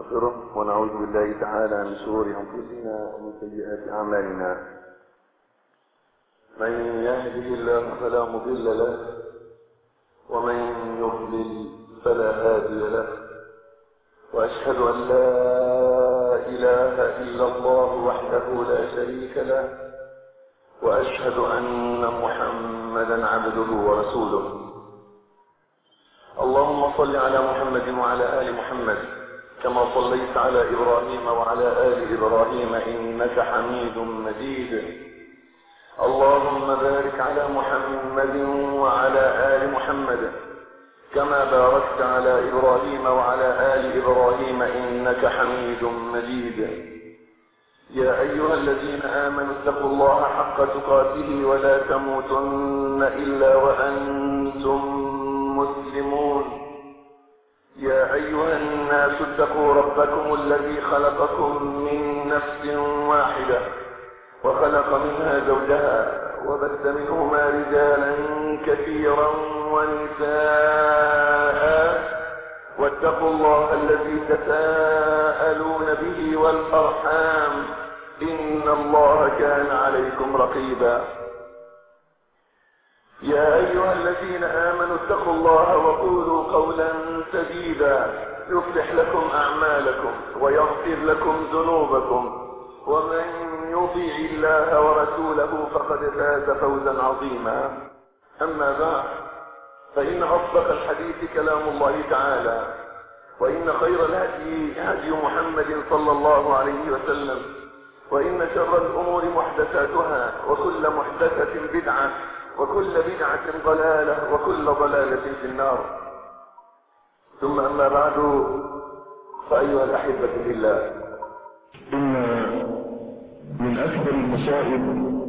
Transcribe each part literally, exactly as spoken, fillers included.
ونستغفره ونعوذ بالله تعالى من شرور أنفسنا ومن سيئات أعمالنا. من يهده الله فلا مضل له ومن يضلل فلا هادي له، وأشهد أن لا إله إلا الله وحده لا شريك له، وأشهد أن محمدا عبده ورسوله. اللهم صل على محمد وعلى آل محمد كما صليت على إبراهيم وعلى آل إبراهيم إنك حميد مجيد. اللهم بارك على محمد وعلى آل محمد كما باركت على إبراهيم وعلى آل إبراهيم إنك حميد مجيد. يا أيها الذين آمنوا اتقوا الله حق تقاته ولا تموتن إلا وأنتم مسلمون. يا أيها الناس اتقوا ربكم الذي خلقكم من نفس واحدة وخلق منها زوجها وبث منهما رجالا كثيرا ونساء، واتقوا الله الذي تساءلون به والأرحام إن الله كان عليكم رقيبا. يا أيها الذين آمنوا اتقوا الله وقولوا قولا سديدا يصلح لكم أعمالكم ويغفر لكم ذنوبكم، ومن يطيع الله ورسوله فقد فاز فوزا عظيما. أما بعد، فإن أصدق الحديث كلام الله تعالى، وإن خير الهدي هدي محمد صلى الله عليه وسلم، وإن شر الأمور محدثاتها وكل محدثة بدعة وكل بدعة ضلالة وكل ضلالة في النار. ثم أما بعد، فأيها الأحبة في الله، إن من أكبر المصائب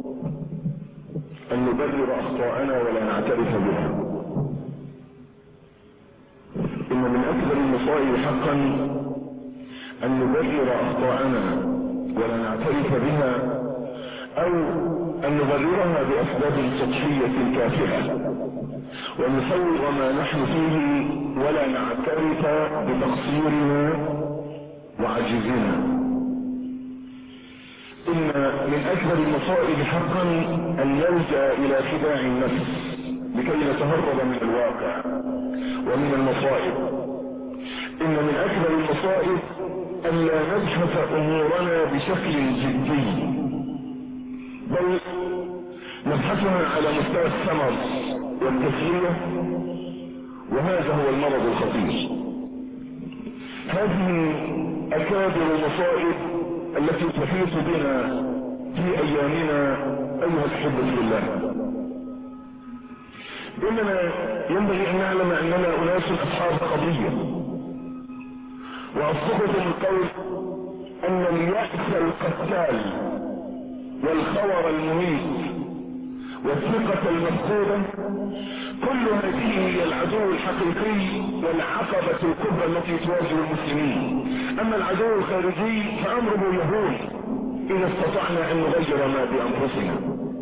أن نبرر أخطاءنا ولا نعترف بها. إن من أكبر المصائب حقا أن نبرر أخطاءنا ولا نعترف بها، أو أن نبررها بأسباب سطحية كافرة ونصور ما نحن فيه ولا نعترف بتقصيرنا وعجزنا. إن من أكبر المصائب حقا أن نلجأ إلى خداع النفس لكي نتهرب من الواقع ومن المصائب. إن من أكبر المصائب أن لا نبحث أمورنا بشكل جدي، بل نبحثها على مستوى الثمر والتسلية، وهذا هو المرض الخطير. هذه أكابر المصائب التي تحيط بنا في أيامنا أيها الأحبة في الله. إننا ينبغي أن نعلم أننا أناس أصحاب قضية، وأصدقكم القول أن اليأس القتال والخور المميت والثقة المفقودة كل هذه هي العدو الحقيقي والعقبة الكبرى التي تواجه المسلمين. أما العدو الخارجي فأمره يهون إذا استطعنا أن نغير ما بأنفسنا.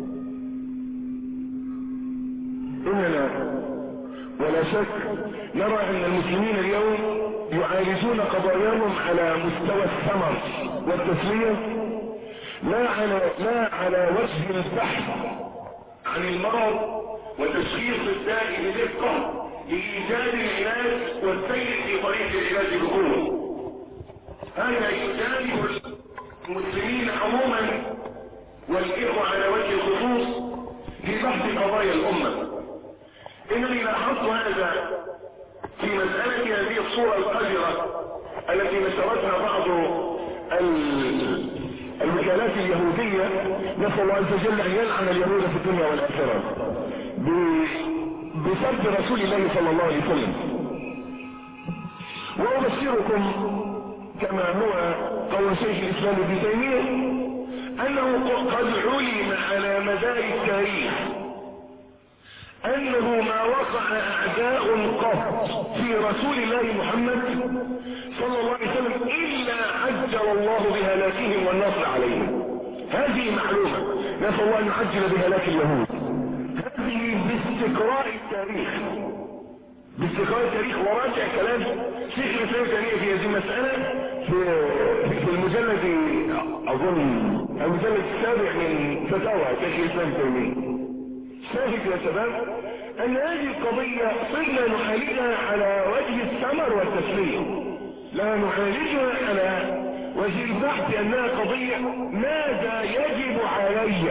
إننا ولا شك نرى أن المسلمين اليوم يعالجون قضاياهم على مستوى الثمر والتسلية، لا على لا على وجه البحث عن المرض وتشخيص الداء بدقة لإيجاد العلاج والسير في طريق العلاج بقوة. هذا يجانب المسلمين عموما والإخوة على وجه الخصوص في بحث قضايا الأمة. إنني لاحظت هذا في مسألة هذه الصورة القذرة التي نشرتها بعض الوكالات اليهودية، نسأل الله عز وجل أن يلعن اليهود في الدنيا والآخرة، بسبب رسول الله صلى الله عليه وسلم. وأبشركم كما هو قول شيخ الإسلام ابن تيمية أنه قد علم على مدار التاريخ أنه ما وقع أعداء قط في رسول الله محمد صلى الله عليه وسلم إلا عجل الله بهلاكهم والنصر عليهم. هذه معلومة، نسأل الله أن يعجل بهلاك اليهود. هذه باستقراء التاريخ، باستقراء التاريخ وراجع كلام شيخ الإسلام ابن تيمية في هذه المسألة في في المجلد اظن المجلد السابع من فتاوى شيخ الاسلام تيمية شاهد يا شباب ان هذه القضية صرنا نعالجها على وجه الثمر والتسليم، لا نعالجها على وجه البحث انها قضية ماذا يجب علي.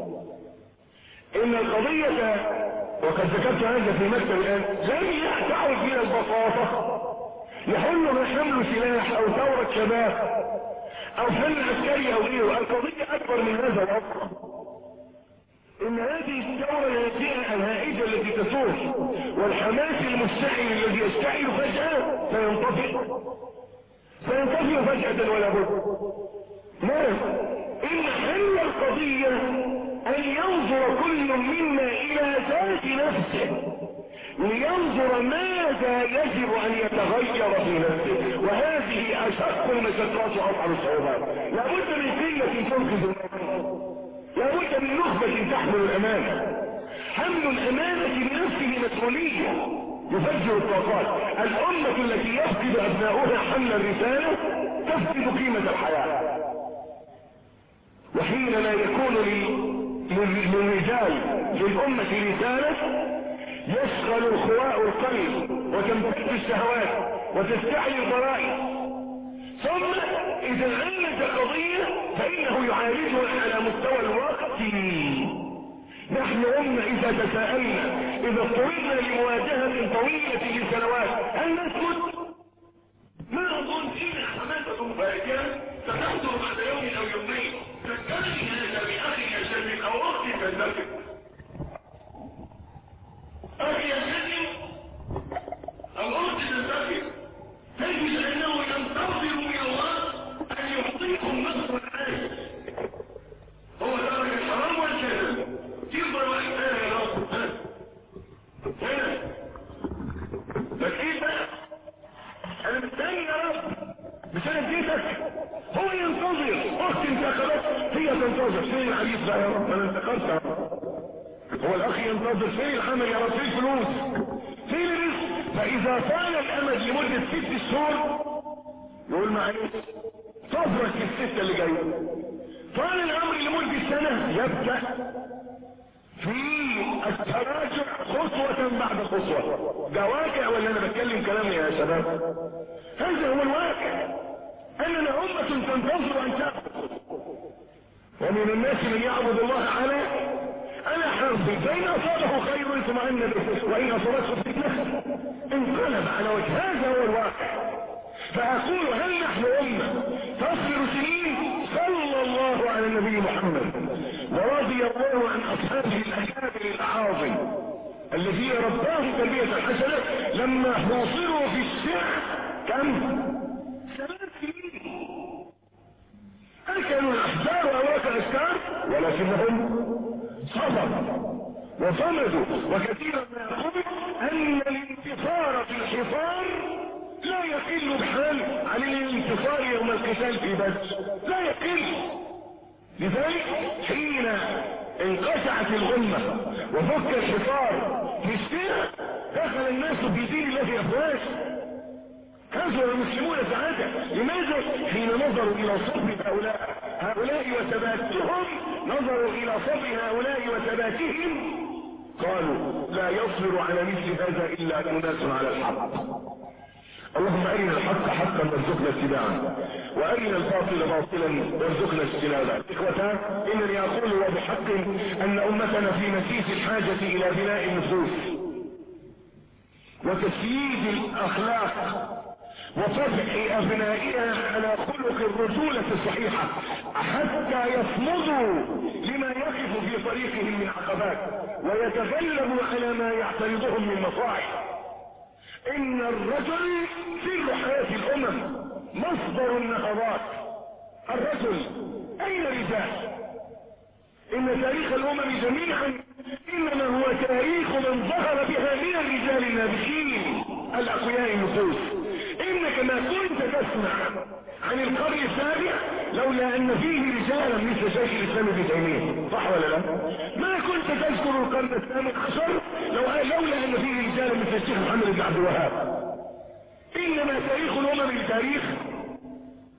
ان القضية وقد ذكرت هذا في مكتب الان لم تعد من البساطة يحل حمل سلاح او ثورة شباب او حمل عسكري او غيره. القضية اكبر من هذا اصلا. ان هذه الثورة الهادئة الهائجة التي تثور والحماس المشتعل الذي يشتعل فجأة سينطفئ سينطفئ فجأة ولا بد. نعم ان حل القضية ان ينظر كل منا الى ذات نفسه لينظر ماذا يجب ان يتغير في نفسه، وهذه اشق المشقات واصعب الصعوبات. لابد من قلة تنقذ الامانة، لابد من نخبة تحمل الامانة. حمل الامانة بنفسه مسؤولية يفجر الطاقات. الامة التي يفقد ابناؤها حمل الرسالة تفقد قيمة الحياة. وحين لا يكون للرجال للامة رسالة يشغل الخواء القلب وتمتد الشهوات وتستحي الضرائب. ثم اذا عالج القضية فانه يعالجها على مستوى الوقت. نحن أمة اذا تساءلنا اذا اضطررنا لمواجهة طويلة لسنوات هل نسكت؟ ما اظن ان حماسة فائدة ستحضر بعد يوم او يومين تذكرني هذا باخي يشرف او اختي تذكر اخي يشرف او اختي تذكر تجد انه ينتظر من الله ان يعطيكم نصر العالم. هو ترك الحرام والكذب تفضل وقتها يا رب هنا فكيف انا مستني يا رب مش انا اديتك. هو ينتظر اختي انتقلت هي تنتظر فين العريس بقى يا رب انا انتقلت. هو الاخ ينتظر فين العمل يا رب فين الفلوس فين الرزق. فاذا طال الامد لمدة ست شهور يقول معلش صبرك في الستة اللي جاية. طال الامر لمدة سنة يبدأ في التراجع خطوة بعد خطوة. ده واقع ولا انا بتكلم كلام يا شباب؟ هذا هو الواقع. اننا امة تنتظر ان تأخذ. ومن الناس من يعبد الله على على حرف فإن أصابه خير اطمأن به وإن أصابته فتنة انقلب على وجه. هذا هو الواقع. فأقول هل نحن أمة تصبر سنين؟ صلى الله على النبي محمد ورضي الله عن أصحابه الأكابر الأعاظم الذين رباهم تربية حسنة لما حاصروا في الشعب كم؟ ثلاث سنين. أكلوا الأحجار وأواك الأشكار ولكنهم صبروا وصمدوا. وكثيرا ما يقول أن الانتصار في الحصار لا يقل بحال عن الانتصار يوم القتال في بدر، لا يقل. لذلك حين انقشعت الغمة وفك الحصار في السنة دخل الناس في دين الله أفواج. كثر المسلمون سعادة. لماذا؟ حين نظروا إلى صبر هؤلاء هؤلاء وثباتهم نظروا إلى صبر هؤلاء وثباتهم قالوا لا يصبر على مثل هذا إلا أناس على الحق. اللهم أرنا الحق حقا وارزقنا اتباعه وأرنا الباطل باطلا وارزقنا اجتنابه. إخوتان إنني أقول وبحق أن أمتنا في مسيس الحاجة إلى بناء النفوس وتسييد الأخلاق وطبع أبنائها على خلق الرجولة الصحيحة حتى يصمدوا لما يقف في طريقهم من عقبات ويتغلبوا على ما يعترضهم من مصاعب. إن الرجل سر حياة الأمم مصدر النهضات. الرجل أين الرجال؟ إن تاريخ الأمم جميعا إنما هو تاريخ من ظهر بها من الرجال النابغين الأقوياء النفوس. إنك ما كنت تسمع عن القرن السابع لولا أن فيه رجالا مثل شيخ الإسلام ابن تيمية، صح ولا لا؟ ما كنت تذكر القرن الثامن عشر لو لولا أن فيه رجالا مثل الشيخ محمد بن عبد الوهاب. إنما تاريخ الأمم تاريخ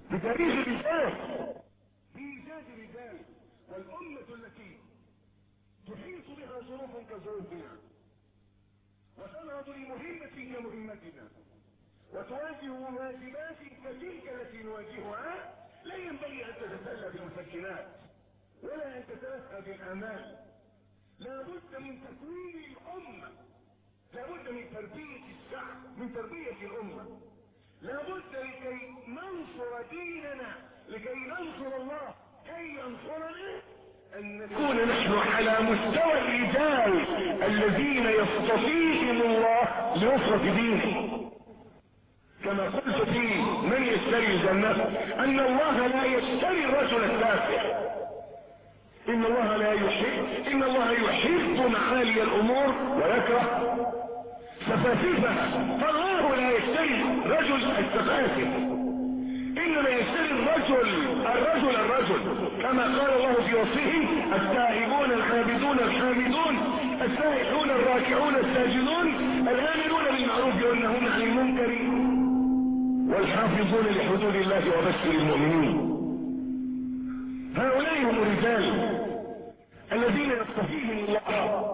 بتاريخ الرجال، في ايجاد الرجال، والامة التي تحيط بها ظروف كظروفنا وتنهض لمهمة كمهمتنا وتواجه واجبات كتلك التي نواجهها، لا ينبغي ان تتسلى بالمسكنات ولا ان تتلهى بالامال. لا بد من تكوين الامه، لا بد من تربيه الشعب، من تربيه الامه. لا بد لكي ننصر ديننا، لكي ننصر الله، كي ينصرنا ان نكون نحن على مستوى الرجال الذين يصطفيهم الله لنصرة دينه. كما قلت في من يشتري الجنة ان الله لا يشتري الرجل التافه، ان الله لا يحب ان الله يحب معالي الامور ويكره سفاسفها. فالله لا يشتري رجل السفاسف، انما يشتري الرجل الرجل الرجل كما قال الله في وصفه: التائبون العابدون الحامدون السائحون الراكعون الساجدون الآمرون بالمعروف والنهون عن المنكر والحافظون لحدود الله وبشر المؤمنين. هؤلاء هم الرجال الذين يصطفيهم الله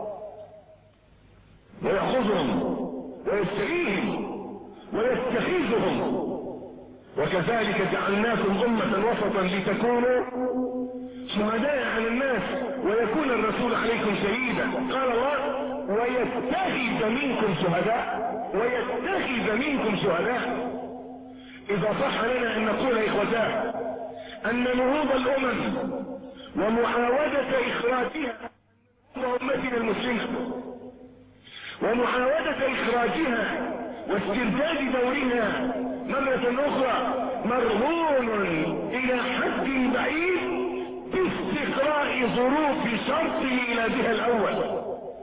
ويأخذهم ويستعيهم ويستخيذهم. وكذلك جعلناكم أمة وسطا لتكونوا شهداء على الناس ويكون الرسول عليكم شهيدا. قال الله: ويتخذ منكم شهداء، ويتخذ منكم شهداء. إذا صح لنا أن نقول إخوتاه أن نهوض الأمم ومعاودة إخراجها أمتنا المسلمة ومعاودة إخراجها واسترداد دورها مرة أخرى مرهون إلى حد بعيد باستقراء ظروف شرطه إلى بها الأول.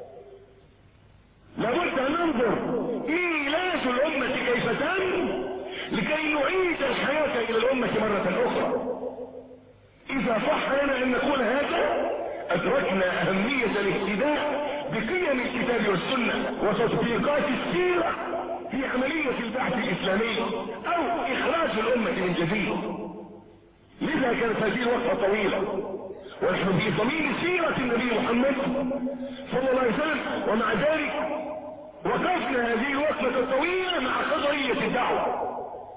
لابد أن ننظر إيلاج الأمة كيف تم لكي نعيد الحياة إلى الأمة مرة أخرى. إذا صح لنا أن نقول هذا أدركنا أهمية الاهتداء بقيم الكتاب والسنة وتطبيقات السيرة في عملية البحث الإسلامي أو إخراج الأمة من جديد. لذا كانت هذه الوقفة طويلة ونحن في ضمين سيرة النبي محمد صلى الله عليه وسلم، ومع ذلك وقفنا هذه الوقفة الطويلة مع قضية الدعوة.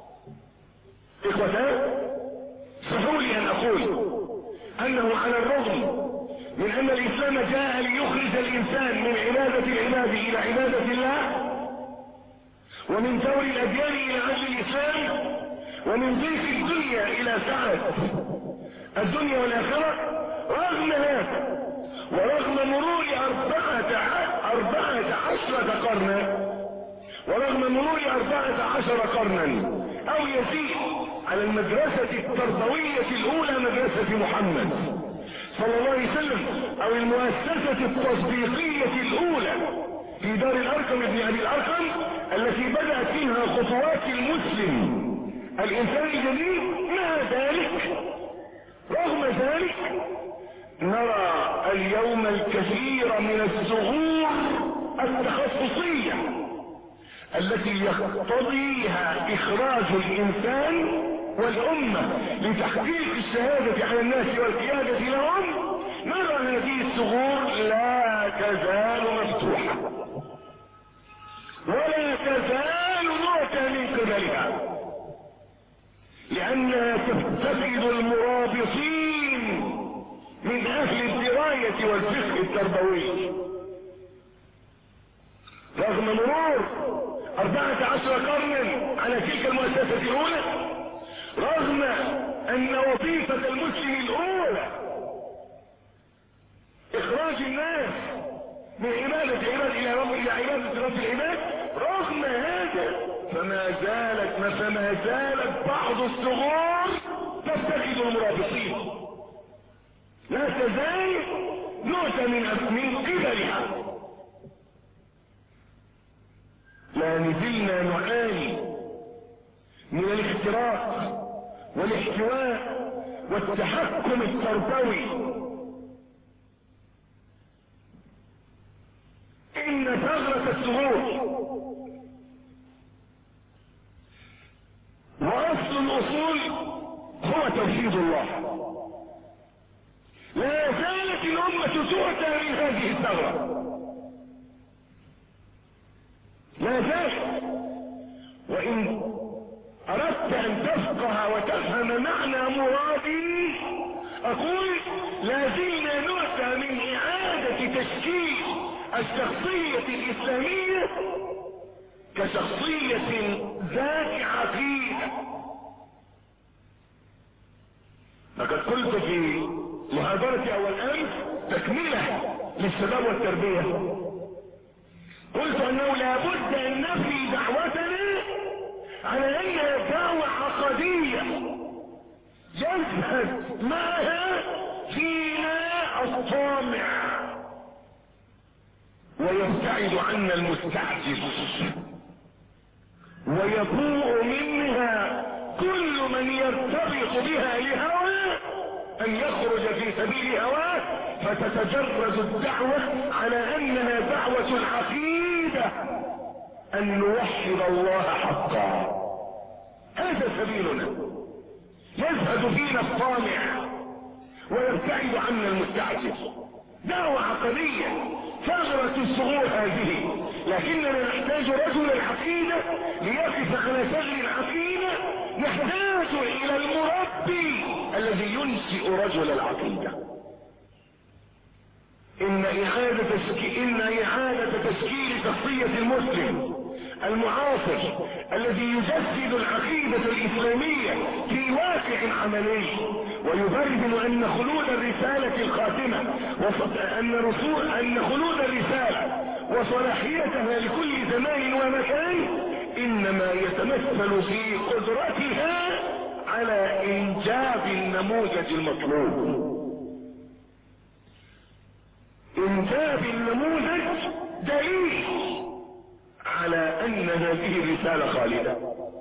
إخوتان، اسمحوا لي أن أقول أنه على الرغم من أن الإسلام جاء ليخرج الإنسان من عبادة العباد إلى عبادة الله، ومن دور الأديان إلى عدل الإسلام، ومن ضيق الدنيا إلى سعة الدنيا والآخرة، رغم هذا ورغم مرور أربعة أربعة عشرة قرنا ورغم مرور أربعة عشر قرنا أو يزيد على المدرسة التربوية الأولى مدرسة محمد صلى الله عليه وسلم أو المؤسسة التصديقية الأولى في دار الأرقم ابن أبي الأرقم التي بدأت فيها خطوات المسلم الإنسان الجديد، مع ذلك رغم ذلك نرى اليوم الكثير من الثغور التخصصية التي يقتضيها إخراج الإنسان والأمة لتحقيق الشهادة على الناس والقيادة لهم. نرى هذه الثغور لا تزال مفتوحة ولا تزال نعتى من قبلها، لأنها تفتقد المرابطين من أهل الدراية والفقه التربوي. رغم مرور أربعة عشر قرنا على تلك المؤسسة الأولى، رغم أن وظيفة المسلم الأولى إخراج الناس من عبادة عباد إلى رب إلى عبادة رب العباد، رغم هذا فما زالت فما زالت بعض الثغور تفتقد المرابطين، لا تزال نعتى من من قبلها. لا نزلنا نعاني من الاختراق والاحتواء والتحكم التربوي. إن ثغرة الثغور وأصل الأصول هو توحيد الله. لا زالت الأمة تؤتى من هذه الثغرة، لا زالت. وإن أردت أن تفقه وتفهم معنى مرادي أقول لا زلنا نؤتى من إعادة تشكيل الشخصية الإسلامية كشخصية ذات عقيدة. لقد قلت في محاضرة أول أمس تكملة للشباب والتربية، قلت أنه لابد أن نبني دعوتنا على أنها دعوة عقدية يزهد معها فينا الطامع ويبتعد عنا المستعجل، ويبوء منها كل من يرتبط بها لهوى أن يخرج في سبيل هواه، فتتجرد الدعوة على أنها دعوة العقيدة، أن نوحد الله حقا. هذا سبيلنا، يزهد فينا الطامع ويبتعد عنا المستعجل. دعوة عقدية ثغرة الصغور هذه، لكننا نحتاج رجل العقيدة ليقف على ثغر العقيدة. نحتاج إلى المربي الذي ينشئ رجل العقيدة. إن إعادة تشكيل إن إعادة تشكيل شخصية المسلم المعاصر الذي يجسد العقيدة الإسلامية في واقع عملي ويبرهن أن خلود الرسالة الخاتمة أن رسول أن خلود الرسالة وصلاحيتها لكل زمان ومكان إنما يتمثل في قدرتها على إنجاب النموذج المطلوب. إنجاب النموذج دليل على أن هذه الرسالة خالدة.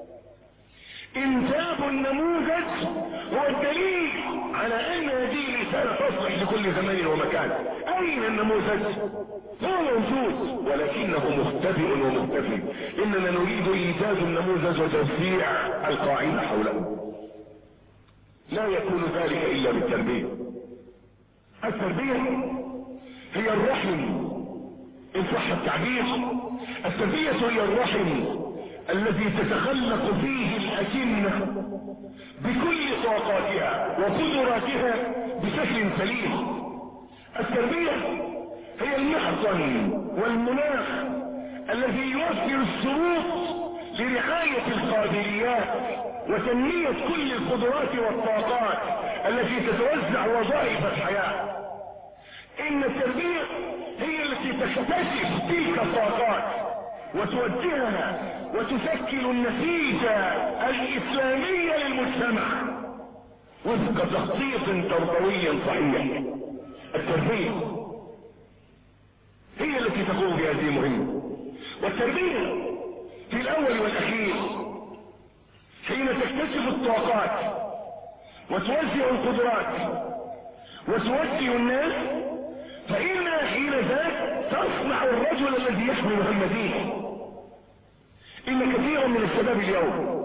إنجاب النموذج هو الدليل على أن هذه الرسالة تصلح لكل زمان ومكان. أين النموذج؟ هو موجود ولكنه مختبئ ومختفي. إننا نريد إيجاد النموذج وتوسيع القاعدة حوله. لا يكون ذلك إلا بالتربية. التربية هي الرحم إن صح التعبير. التربية هي الرحم الذي تتخلق فيه الأجنة بكل طاقاتها وقدراتها بشكل سليم. التربية هي المحضن والمناخ الذي يوفر الشروط لرعاية القابليات وتنمية كل القدرات والطاقات التي تتوزع وظائف الحياة. إن التربية هي التي تكتشف تلك الطاقات وتوجهها وتشكل النتيجة الإسلامية للمجتمع وفق تخطيط تربوي صحيح. التربية هي التي تقوم بهذه المهمة. والتربية في الأول والأخير حين تكتشف الطاقات وتوزع القدرات وتوجه الناس، فإنها حين ذاك تصنع الرجل الذي يحمل هم دينه. إن كثيرا من الشباب اليوم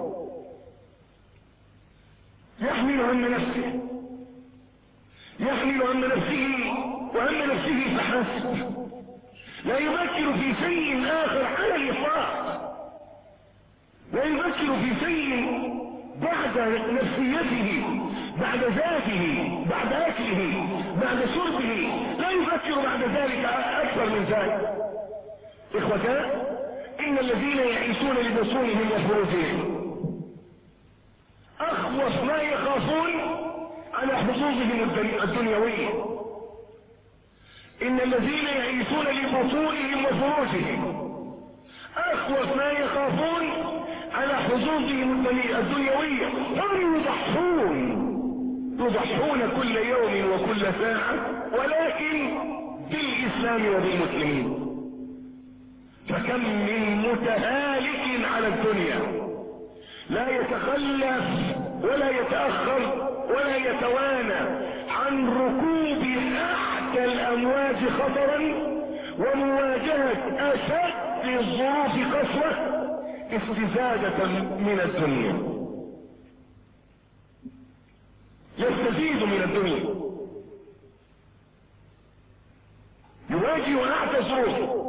يحمل هم نفسه، يحمل هم نفسه وهم نفسه فحسب، لا يفكر في شيء آخر على الإطلاق، لا يفكر في شيء بعد نفسيته، بعد ذاته، بعد أكله، بعد شربه، لا يفكر بعد ذلك أكثر من ذلك. إخوتان، إن الذين يعيشون لبطونهم وفروجهم أخوف ما يخافون على حظوظهم الدنيوية. إن الذين يعيشون لبطونهم وفروجهم أخوف ما يخافون على حظوظهم الدنيوية. هم يضحون يضحون كل يوم وكل ساعة، ولكن بالإسلام وبالمسلمين. فكم من متهالك على الدنيا لا يتخلف ولا يتأخر ولا يتوانى عن ركوب أحدى الأمواج خطرا ومواجهة أشد الظروف قسوة استزادة من الدنيا. يستزيد من الدنيا، يواجه أعتى ظروف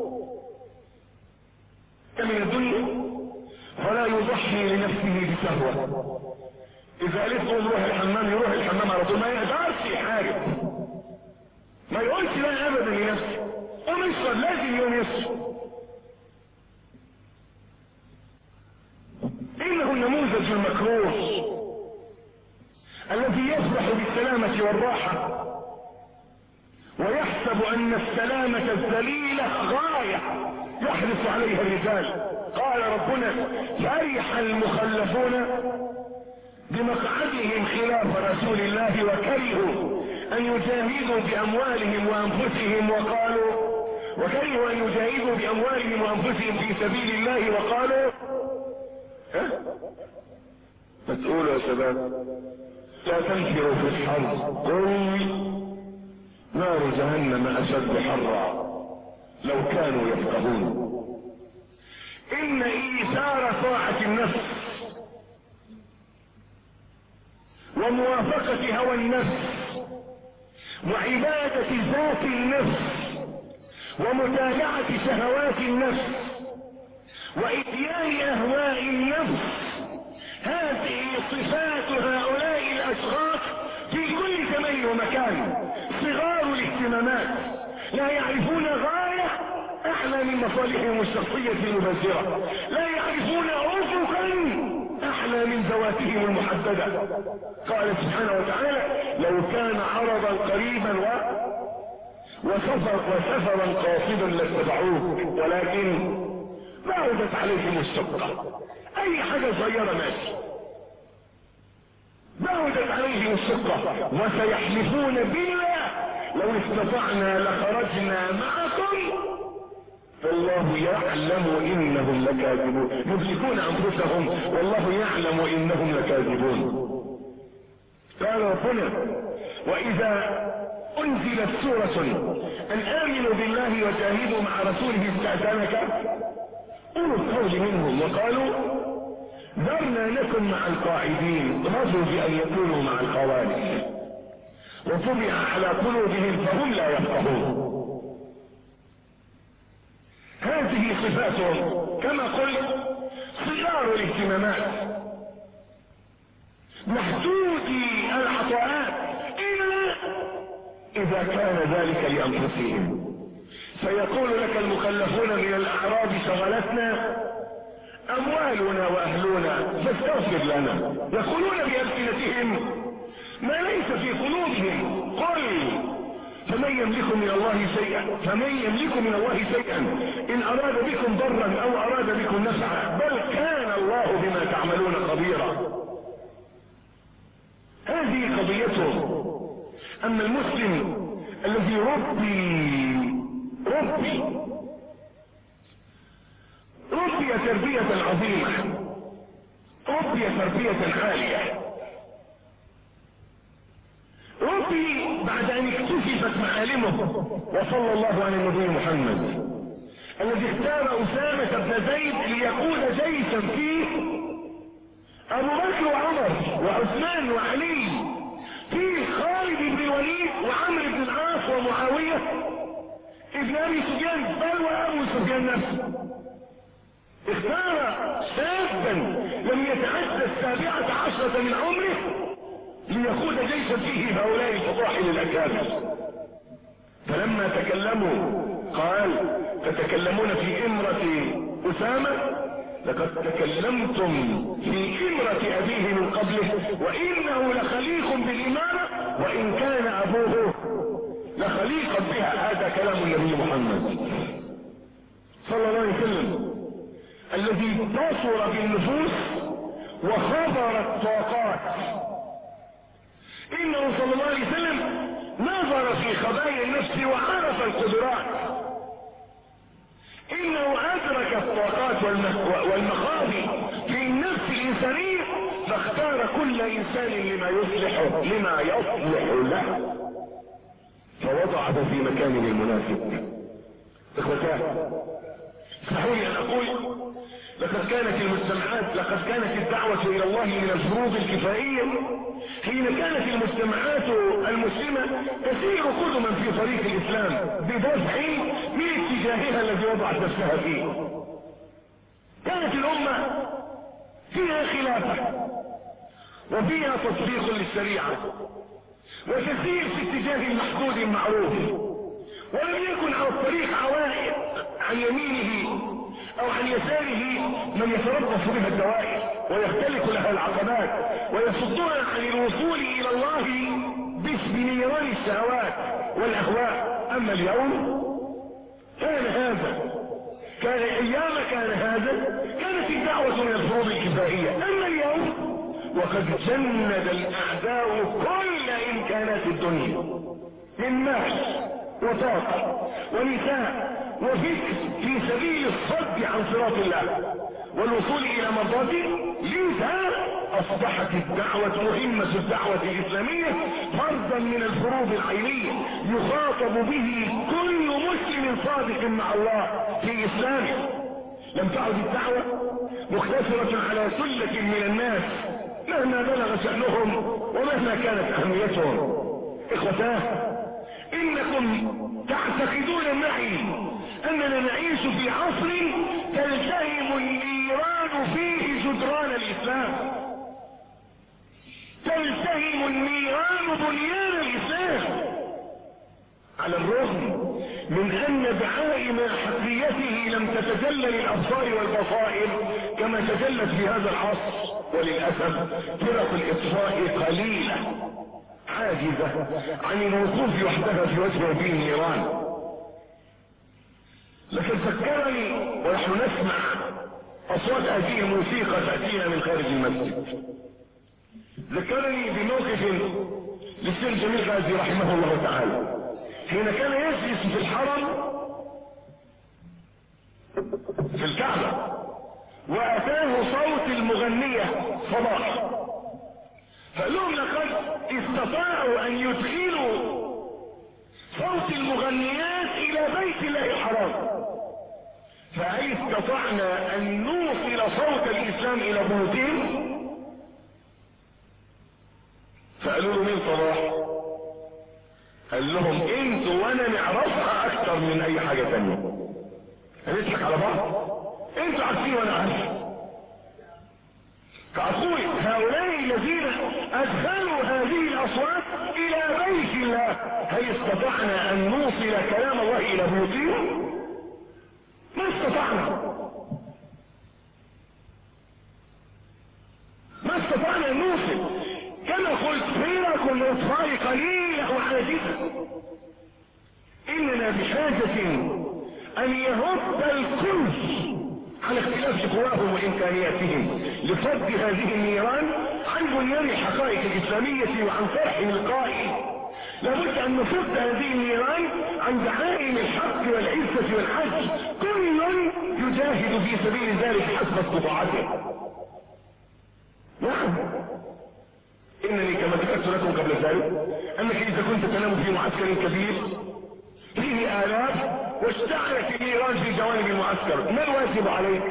من الدنيا فلا يضحي لنفسه بشهوة. إذا قالت له نروح الحمام يروح الحمام على طول، ما يقدرش يحارب، ما يقولش لا أبدا لنفسه، قوم اشرب، لازم يوم يشرب. إنه النموذج المكروه الذي يفرح بالسلامة والراحة ويحسب أن السلامة الذليلة غاية يحرص عليها الرجال. قال ربنا: فرح المخلفون بمقعدهم خلاف رسول الله وكرهوا أن يجاهدوا بأموالهم وأنفسهم وقالوا وكرهوا أن يجاهدوا بأموالهم وأنفسهم في سبيل الله وقالوا ها؟ فتقولوا يا شباب: لا تنفروا في الحر، قل نار جهنم أشد حرا لو كانوا يفقهون. إن إيثار طاعة النفس وموافقة هوى النفس وعبادة ذات النفس ومتابعة شهوات النفس وإتيان أهواء النفس، هذه صفات هؤلاء الأشخاص في كل زمان ومكان. صغار الاهتمامات، لا يعرفون غاية أعلى من مصالحهم الشخصية المبذرة، لا يعرفون أفقا أعلى من ذواتهم المحددة. قال سبحانه وتعالى: لو كان عرضا قريبا و وسفر وسفرا قاصدا لاتبعوه ولكن بعدت عليهم الشقة. أي حاجة صغيرة ماشي، بعدت عليهم الشقة. وسيحلفون بالله لو استطعنا لخرجنا معكم فالله يعلم إنهم لكاذبون، يهلكون أنفسهم والله يعلم إنهم لكاذبون. قال ربنا: وإذا أنزلت سورة أن آمنوا بالله وجاهدوا مع رسوله استأذنك أولو القول منهم وقالوا ذرنا نكن مع القاعدين، رضوا بأن يكونوا مع الخوارج وطبع على قلوبهم فهم لا يفقهون. هذه صفاتهم كما قلت صغار الاهتمامات، محدودي العطاءات، إلا إذا كان ذلك لأنفسهم. فيقول لك المكلفون من الأعراب: شغلتنا أموالنا وأهلنا فاستغفر لنا. يقولون بألسنتهم ما ليس في قلوبهم. قل فمن يملك من الله شيئا فمن يملك من الله شيئا إن أراد بكم ضرا أو أراد بكم نفعا بل كان الله بما تعملون خبيرا. هذه قضيته. أما المسلم الذي ربي ربي ربي تربية عظيمة، ربي تربية عالية، ربي بعد أن اكتشفت معالمه. وصلى الله على النبي محمد الذي اختار أسامة بن زيد ليقود جيشا فيه أبو بكر وعمر وعثمان وعلي، فيه خالد بن الوليد وعمرو بن العاص ومعاوية ابن أبي سفيان بل وأبو سفيان نفسه. اختار شابا لم يتعدى السابعة عشرة من عمره ليقود جيشا فيه هؤلاء الفضاحل الأكابر. فلما تكلموا قال: تتكلمون في إمرة أسامة لقد تكلمتم في إمرة أبيه من قبله وإنه لخليق بالإمامة وإن كان أبوه لخليقا بها. هذا كلام النبي محمد صلى الله عليه وسلم الذي بصر بالنفوس وخبر الطاقات. إنه صلى الله عليه وسلم نظر في خبايا النفس وعرف القدرات. إنه أدرك الطاقات والمخاضي في النفس الإنسانية فاختار كل إنسان لما يصلحه لما يصلح له فوضعه في مكانه المناسب. اخوتاه اسمحوا لي أن أقول لقد كانت المجتمعات لقد كانت الدعوة الى الله من الفروض الكفائية حين كانت المجتمعات المسلمة تسير قدما في طريق الاسلام بدفع من اتجاهها الذي وضعت نفسها فيه. كانت الامة فيها خلافة وفيها تطبيق للشريعة وتسير في اتجاه المحدود المعروف، ولم يكن على الطريق عوائق عن يمينه او عن يساره من يتربص بها الدوائر ويختلق لها العقبات ويصدها عن الوصول الى الله باسم نيران الشهوات والاهواء. اما اليوم كان هذا كان ايام كان هذا كانت الدعوة من الفروض الكفائية. اما اليوم وقد جند الاعداء كل امكانات الدنيا من مال وطاقة ونساء وفكر في سبيل الصد عن صراط الله والوصول الى مرضاته. لذا اصبحت الدعوة مهمة الدعوة الاسلامية فرضا من الفروض العينية يخاطب به كل مسلم صادق مع الله في اسلامه. لم تعد الدعوة مقتصرة على سلة من الناس مهما بلغ شأنهم ومهما كانت اهميتهم. اخوتاه، انكم تعتقدون معي اننا نعيش في عصر تلتهم النيران فيه جدران الاسلام، تلتهم النيران بنيان الاسلام، على الرغم من ان دعائم حقيته لم تتجلى للابصار والبصائر كما تجلت في هذا العصر. وللاسف فرق الاطفاء قليلة عاجزة عن الوقوف وحدها في وجه هذه النيران. لكن فكرني ونحن نسمع اصوات هذه الموسيقى تأتينا من خارج المسجد، ذكرني بموقف للشيخ جميل غازي رحمه الله تعالى حين كان يجلس في الحرم في الكعبة واتاه صوت المغنية صباح، فقال لهم لقد استطاعوا ان يدخلوا صوت المغنيات الى بيت الله الحرام، فهل استطعنا ان نوصل صوت الاسلام الى بيوتهم؟ فقالوا له مين صباح؟ قال لهم انتوا وانا نعرفها اكتر من اي حاجة تانية. هنضحك على بعض؟ انتوا عارفين وانا عارف. فأقول هؤلاء الذين أدخلوا هذه الأصوات إلى بيت الله هل استطعنا أن نوصل كلام الله إلى بيوتهم؟ ما استطعنا ما استطعنا أن نوصل. كما قلت فرق الإطفاء قليلة وعاجزة. إننا بحاجة أن يهب الكل على اختلاف قواهم وامكانياتهم لفض هذه النيران عن بنيان الحقائق الاسلامية وعن طرح القائل. لابد ان نفض هذه النيران عن دعائم الحق والعزة والحج، كل يجاهد في سبيل ذلك حسب استطاعته. نعم، انني كما ذكرت لكم قبل ذلك انك اذا كنت تنام في معسكر كبير فيه آلاف واشتعلت النيران في جوانب المعسكر، ما الواجب عليك؟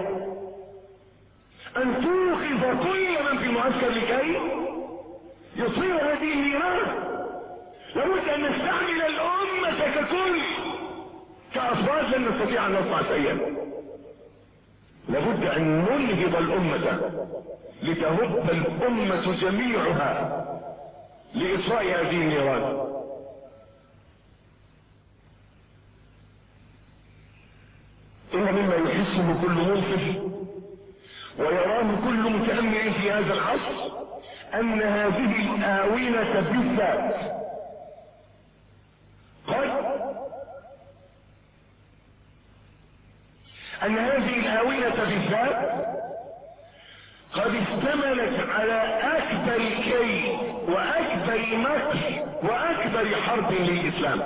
ان توقظ كل من في المعسكر لكي يطير هذه النيران. لابد ان نستعمل الامة ككل، كأفراد لن نستطيع ان نصنع شيئا. لابد ان ننهض الامة لتهب الامة جميعها لإطفاء هذه النيران. إن مما يحسه كل منصف ويراه كل متأمل في هذا العصر أن هذه الآونة بالذات قد أن هذه الآونة بالذات قد اشتملت على أكبر كيد وأكبر مكر وأكبر حرب للإسلام.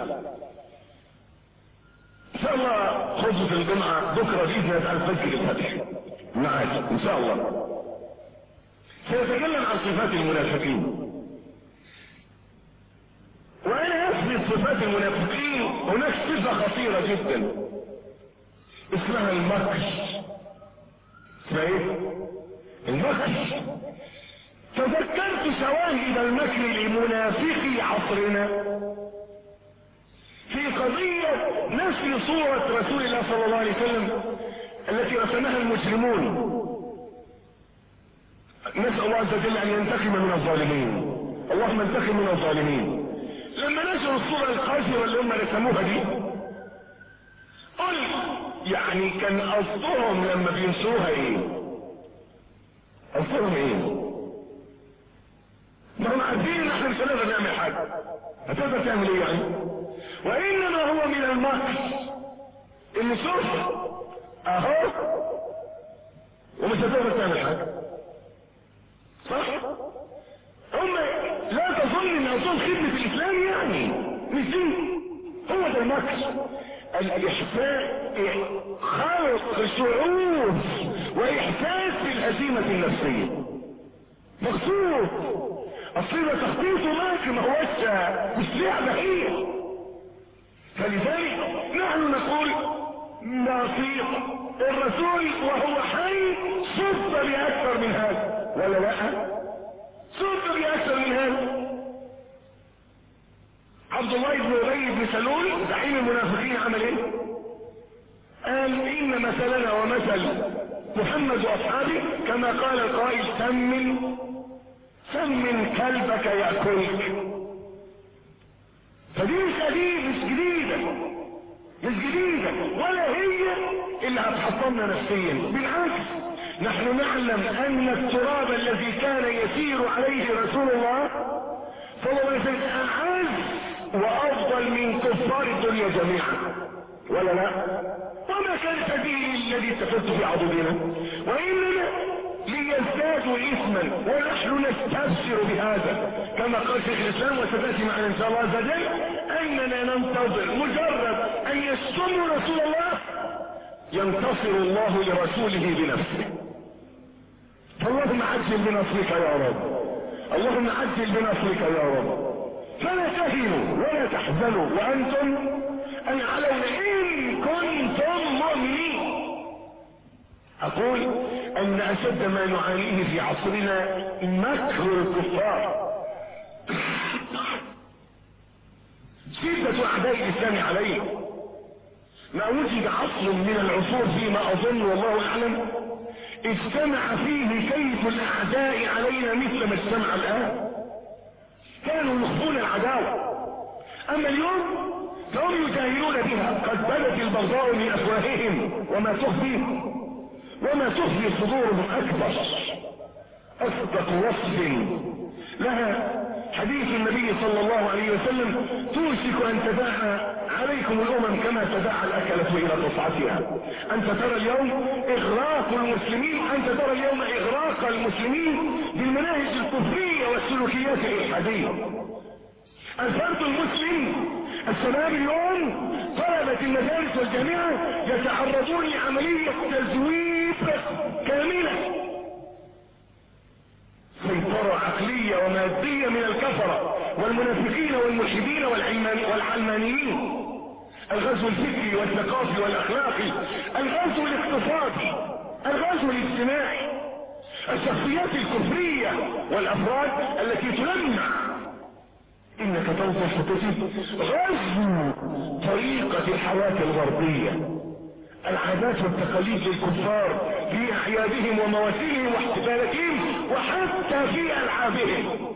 ان شاء الله خطبة الجمعة بكرة بإذن الله الفجر الفتح معاك ان شاء الله سيتكلم عن صفات المنافقين. وانا اثبت صفات المنافقين هناك صفة خطيرة جدا اسمها المكر. اسمها ايه؟ المكر. تذكرت شواهد المكر لمنافقي عصرنا في قضية نسل صورة رسول الله صلى الله عليه وسلم التي رسمها المجرمون. نسأل الله عز وجل ان ينتقم من الظالمين، اللهم انتقم من الظالمين. لما نشروا الصورة القذرة اللي هم رسموها دي، قل يعني كان قصدهم لما بينشروها ايه؟ قصدهم ايه؟ ما هم عارفين ان احنا مش هنقدر نعمل حاجة. هتقدر تعمل ايه يعني؟ وانما هو من المكر اللي شوف اهو ومش هتقدر تعمل حاجة. صح؟ هم لا تظن ان اصول خدمة الاسلام يعني مش دي، هو ده المكر. الاحساس خلق شعور واحساس بالهزيمة النفسية مقصود. اصل ده تخطيط ماكر ما هوش مش لعبة هي. فلذلك نحن نقول نصيح الرسول وهو حي صد باكثر من هذا ولا لا؟ صد باكثر من هذا. عبد الله بن ابي بن سلول زعيم المنافقين عمل ايه؟ قال ان مثلنا ومثل محمد واصحابه كما قال القائل سمن سمن كلبك ياكلك. فدي مش قديم مش جديده مش جديده ولا هي اللي هتحطمنا نفسيا. بالعكس نحن نعلم ان التراب الذي كان يسير عليه رسول الله صلى الله عليه وسلم اعز وافضل من كفار الدنيا جميعا ولا لا؟ وما كان سبيل الذي اتخذت في عضدنا وانما ليزدادوا اثما ونحن نستبشر بهذا كما قال شيخ الاسلام وستاتي معنا ان شاء الله عز وجل اننا ننتظر مجرد ان يشتموا رسول الله ينتصر الله لرسوله بنفسه. فاللهم عجل بنصرك يا رب، اللهم عجل بنصرك يا رب. فلا تهنوا ولا تحزنوا وانتم الاعلون ان كنتم مؤمنين. اقول ان اشد ما نعانيه في عصرنا مكر الكفار، شدة اعداء الاسلام عليه. ما وجد عصر من العصور فيما اظن والله اعلم اجتمع فيه كيد الاعداء علينا مثل ما اجتمع الان. كانوا يخفون العداوة اما اليوم فهم يجاهرون بها. قد بدت البغضاء من افواههم وما تخفي وما تخفي صدورهم اكبر. اصدق وصف لها حديث النبي صلى الله عليه وسلم توشك ان تداعى عليكم الامم كما تداعى الاكلة الى قصعتها. انت ترى اليوم اغراق المسلمين انت ترى اليوم اغراق المسلمين بالمناهج الكفرية والسلوكيات الالحادية. الفرد المسلم الشباب اليوم طلبة المدارس والجامعة يتعرضون لعملية تزويد كاملة، سيطرة عقلية ومادية من الكفرة والمنافقين والملحدين والعلمانيين. الغزو الفكري والثقافي والاخلاقي، الغزو الاقتصادي، الغزو الاجتماعي، الشخصيات الكفرية والافراد التي تلمع. انك توصف تجد غزو طريقة الحياة الغربية، العادات والتقاليد للكفار في اعيادهم ومواسمهم واحتفالاتهم وحتى في العابهم.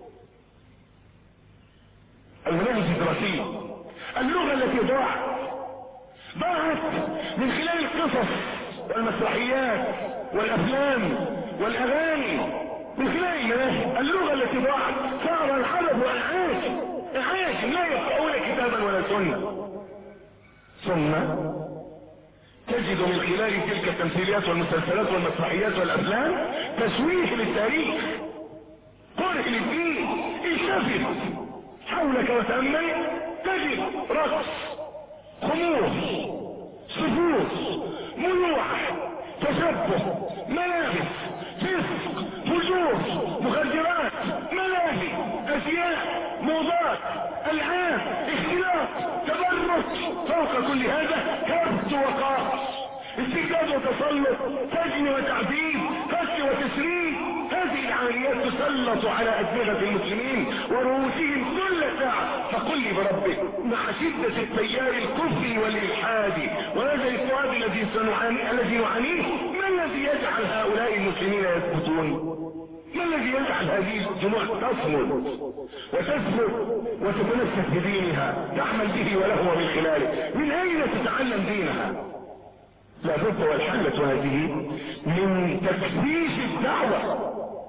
المناهج الدراسية، اللغة التي ضاعت ضاعت من خلال القصص والمسرحيات والافلام والاغاني، من خلال المناهج. اللغة التي ضاعت صار العرب اعاج اعاج لا يقرؤون كتابا ولا سنة. ثم تجد من خلال تلك التمثيليات والمسلسلات والمسرحيات والافلام تشويه للتاريخ، كره للدين. التفت حولك وتأمل تجد رقص، خمور، صفوف، ملوحة، تشبه، ملابس، فسق، فجور، مخدرات، ملاهي، اشياء، موضات، العاب، اختلاط، تبرج. فوق كل هذا كبت وقاص، استبداد وتسلط، سجن وتعذيب، قتل وتسريب. هذه العمليات تسلط على أدمغة المسلمين ورؤوسهم كل ساعة. فقل لي بربك مع شدة التيار الكفري والإلحاد وهذا الإفراد الذي سنعاني الذي نعانيه، ما الذي يجعل هؤلاء المسلمين يثبتون؟ ما الذي يجعل هذه الجموع تصمد وتثبت وتتمسك بدينها، تعمل به وله من خلاله؟ من أين تتعلم دينها؟ لا بد والحالة هذه من تكثيف الدعوة،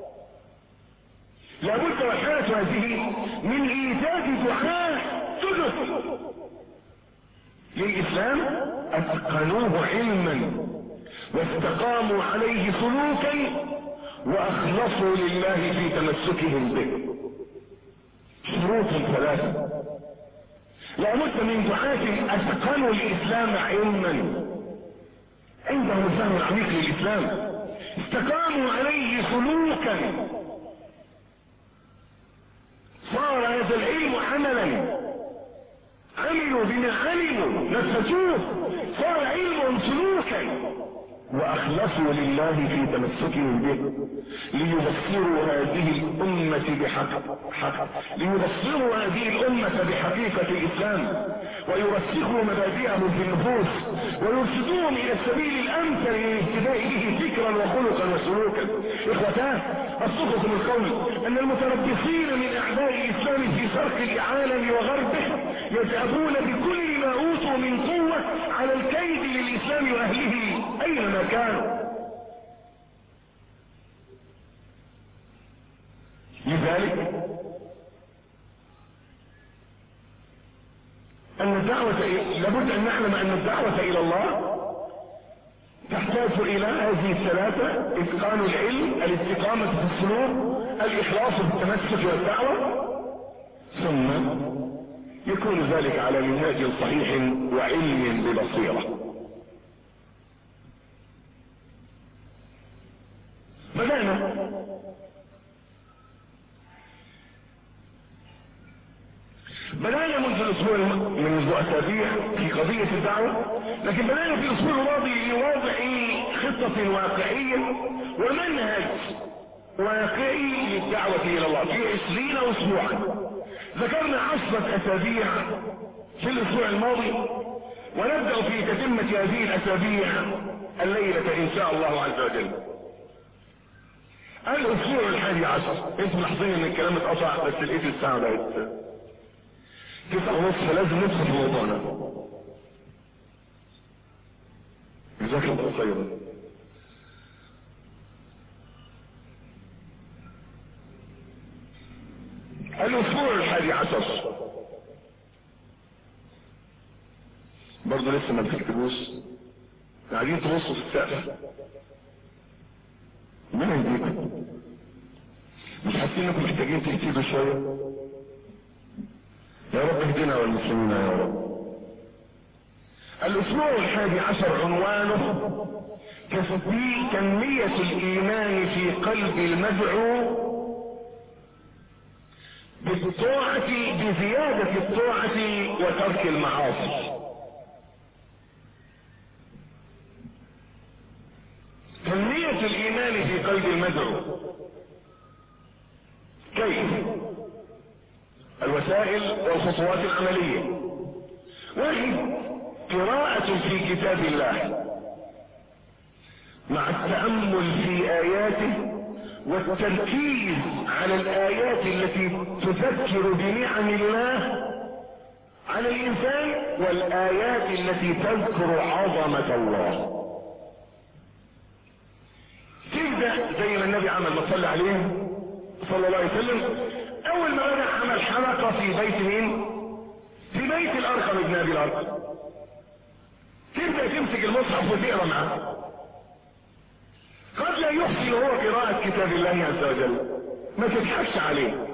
لا بد والحالة هذه من إيجاد دعاة جدد للإسلام أتقنوه علما واستقاموا عليه سلوكا وأخلصوا لله في تمسكهم به. شروط ثلاثة، لا بد من دعاة أتقنوا الإسلام علما، عندهم فهم عميق للإسلام، استقاموا عليه سلوكا، صار هذا العلم عملا، عملوا بما علموا نفذوه، صار علم سلوكا، واخلصوا لله في تمسكهم به ليبصروا هذه الامة بحق حق ليبصروا هذه الامة بحقيقة الاسلام ويرسخوا مبادئهم في النفوس ويرشدوهم الى السبيل الامثل للاهتداء به فكرا وخلقا وسلوكا. اخوتاه، اصدقكم القول ان المتربصين من اعداء الاسلام في شرق العالم وغربه يذهبون بكل ما اوتوا من قوة على الكيد للاسلام واهله اينما كانوا. لذلك ان الدعوة لابد ان نعلم ان الدعوة الى الله تحتاج الى هذه الثلاثة: اتقان العلم، الاستقامة في السلوك، الاخلاص في التمسك والدعوة، ثم يكون ذلك على منهاج صحيح وعلم ببصيرة. بدأنا بدأنا منذ الأسبوع من أسابيع في قضية الدعوة، لكن بدأنا في الأسبوع الماضي لوضع خطة واقعية ومنهج واقعي للدعوة إلى الله في عشرين أسبوعا. ذكرنا عشرة أسابيع في الأسبوع الماضي، ونبدأ في تتمة هذه الأسابيع الليلة إن شاء الله عز وجل. الأسبوع الحادي عشر، انتم ملاحظين ان الكلام اتقطع بس لقيت الساعة بقت تسعة ونص، فلازم ندخل في موضوعنا. جزاك الله خيرا. الأسبوع الحادي عشر برضه لسه ما بتكتبوش، قاعدين تبصوا في السقف. مين يهديكم؟ مش حاسين انكم محتاجين تكتبوا شويه؟ يا رب اهدنا والمسلمين يا رب. الاسبوع الحادي عشر عنوانه تنمية الايمان في قلب المدعو بالطاعة، بزيادة الطاعة وترك المعاصي. تنمية الايمان في قلب المدعو كيف؟ الوسائل والخطوات العملية: واحد، قراءة في كتاب الله مع التأمل في آياته والتركيز على الآيات التي تذكر بنعم الله على الإنسان والآيات التي تذكر عظمة الله. تبدأ زي ما النبي عمل، ما صلى عليه صلى الله عليه وسلم، اول ما بدأ عمل حلقة في بيت مين؟ في بيت الارقم ابن ابي الارقم. تبدأ تمسك المصحف وتقرا معاه. قد لا يحسن هو قراءة كتاب الله عز وجل، ما تضحكش عليه،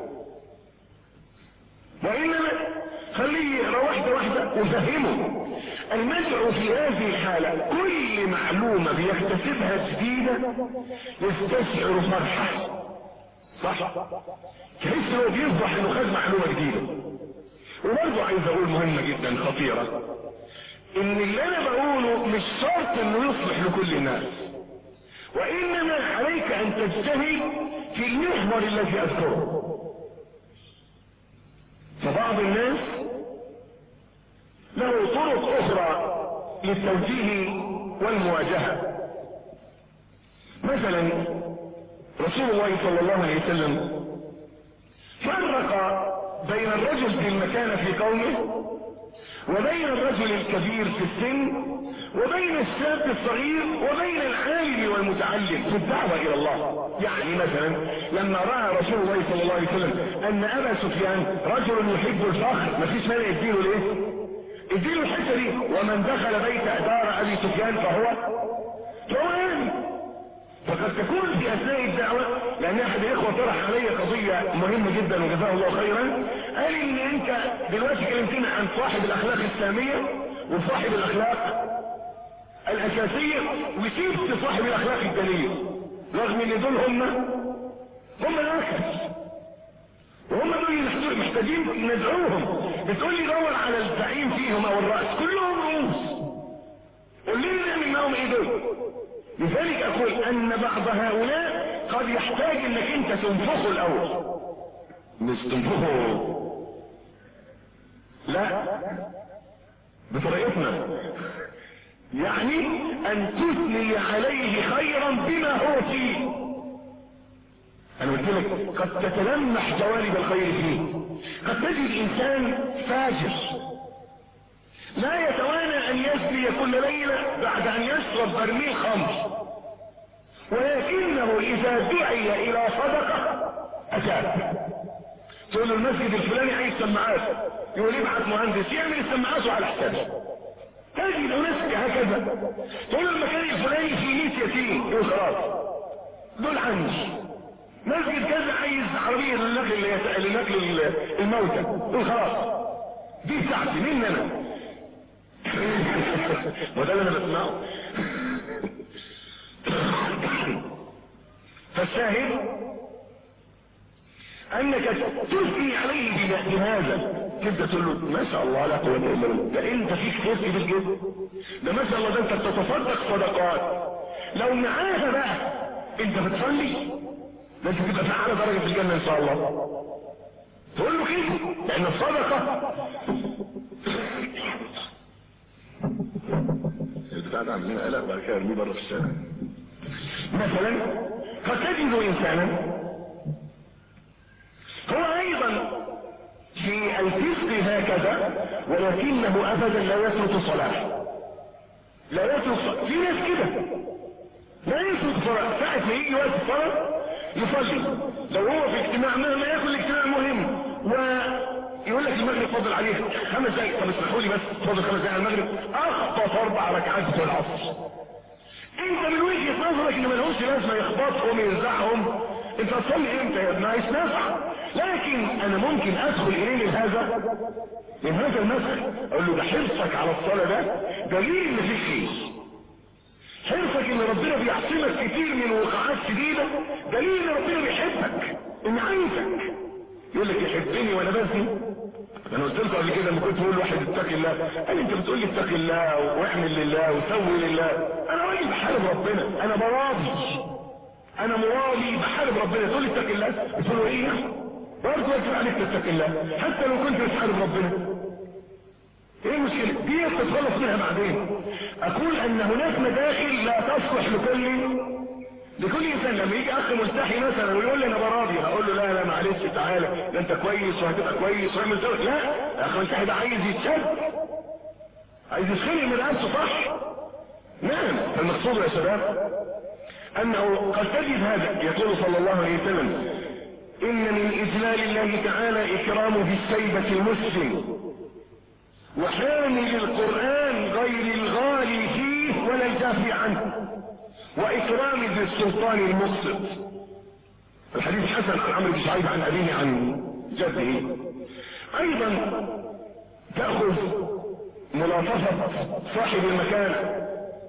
وانما خليه يقرا واحدة واحدة وفهمه. المدعو في هذه الحالة كل معلومة بيكتسبها جديدة يستشعر فرحة، صح؟ تحس انه بيفرح انه خد معلومة جديدة. وبرضه عايز اقول مهمة جدا خطيرة: ان اللي انا بقوله مش شرط انه يصلح لكل الناس، وانما عليك ان تجتهد في المحور الذي اذكره. فبعض الناس له طرق اخرى للتوجيه والمواجهة. مثلا رسول الله صلى الله عليه وسلم فرق بين الرجل في المكانة في قومه وبين الرجل الكبير في السن وبين الشاب الصغير وبين العالم والمتعلم في الدعوة الى الله. يعني مثلا لما رأى رسول الله صلى الله عليه وسلم ان ابا سفيان رجل يحب الفخر، مفيش مانع يديله ليه؟ اديله الحته دي. ومن دخل بيت دار ابي سفيان فهو فهو آمن. فقد تكون في اثناء الدعوه، لان احد الاخوه طرح علي قضيه مهمه جدا وجزاه الله خيرا، قال ان انت دلوقتي كلمتنا عن صاحب الاخلاق الساميه وصاحب الاخلاق الاساسيه وسيبت صاحب الاخلاق الدنيه، رغم ان دول هم هم الاخر، وهم دول محتاجين ندعوهم. بتقول لي دور على الزعيم فيهم او الراس، كلهم رؤوس، قول لي نعمل معهم ايه دول؟ لذلك اقول ان بعض هؤلاء قد يحتاج انك انت تنفخه الاول، مش تنفخه لا بطريقتنا، يعني ان تثني عليه خيرا بما هو فيه. انا قلت لك قد تتلمح جوانب الخير فيه. قد تجد انسان فاجر لا يتوانى ان يزني كل ليلة بعد ان يشرب برميل خمر، ولكنه اذا دعي الى صدقة اتاه. تقول له المسجد الفلاني عايز سماعات، يقول ابعت مهندس يعمل السماعات على حسابه. تجد ناس هكذا. تقول له المكان الفلاني في ميت يتيم، يقول خلاص دول عندي. مسجد كذا عايز عربية للنقل لنقل الموتى، يقول خلاص دي بتاعتي مني انا. وده اللي انا بسمعه. فالشاهد انك تثني عليه بهذا، تبدا تقول له ما شاء الله لا قوه الا بالله، ده انت فيك خير كبير جدا، ده ما شاء الله ده انت بتتصدق صدقات. لو معاها بقى انت بتصلي ده انت تبقى في اعلى درجه في الجنه ان شاء الله. تقول له كده لان الصدقه البتاع ده عاملين قلق بعد كده ارميه بره في الشارع. مثلا قد تجد انسانا هو ايضا في الفسق هكذا، ولكنه ابدا لا يترك الصلاه، لا يترك صلاة. في ناس كده لا يترك الصلاه، ساعه ما يجي وقت الصلاه يصلي. لو هو في اجتماع مهما يكن الاجتماع مهم ويقول لك المغرب فاضل عليه خمس دقايق، طب اسمحوا لي بس فاضل خمس دقايق على المغرب، اخطف اربع ركعات بتوع العصر. انت من وجهه نظرك ان ما لهمش لازمه يخبطهم ينزعهم، انت تصلي امتى يا ابن عايز نفع؟ لكن انا ممكن ادخل اليه من هذا من هذا المسألة، اقول له ده حرصك على الصلاه ده دليل ان فيك خير. حرصك ان ربنا بيعصمك كتير من وقعات شديده دليل ان ربنا بيحبك، ان عايزك. يقول لك يحبني وانا بزني؟ انا قلت لكم قبل كده لما كنت بقول لواحد اتق الله، قال لي انت بتقول لي اتق الله واعمل لله وسوي لله. انا راجل بحارب ربنا، انا براضي، انا مراضي بحارب ربنا. تقول لي اتق الله، قلت له ايه برضه واجب عليك تتق الله حتى لو كنت بتحارب ربنا. ايه المشكله دي؟ تتخلص منها بعدين. اقول ان هناك مداخل لا تصلح لكل لكل انسان. لما يجي اخ ملتحي مثلا ويقول لي انا براضي، هقول له لا لا معلش تعالى، ده انت كويس وهتبقى كويس واعمل زي. لا يا اخي ملتحي ده عايز يتشد، عايز يتخلق من نفسه صح. نعم. المقصود يا شباب انه قد تجد هذا. يقول صلى الله عليه وسلم ان من اجلال الله تعالى اكرامه بالسيبة المسلم وحامل القرآن غير الغالي فيه ولا الجافي عنه، واكرام ذي السلطان المقسط. الحديث حسن عن عمرو بن شعيب عن ابيه عن جده. ايضا تأخذ ملاطفة صاحب المكان.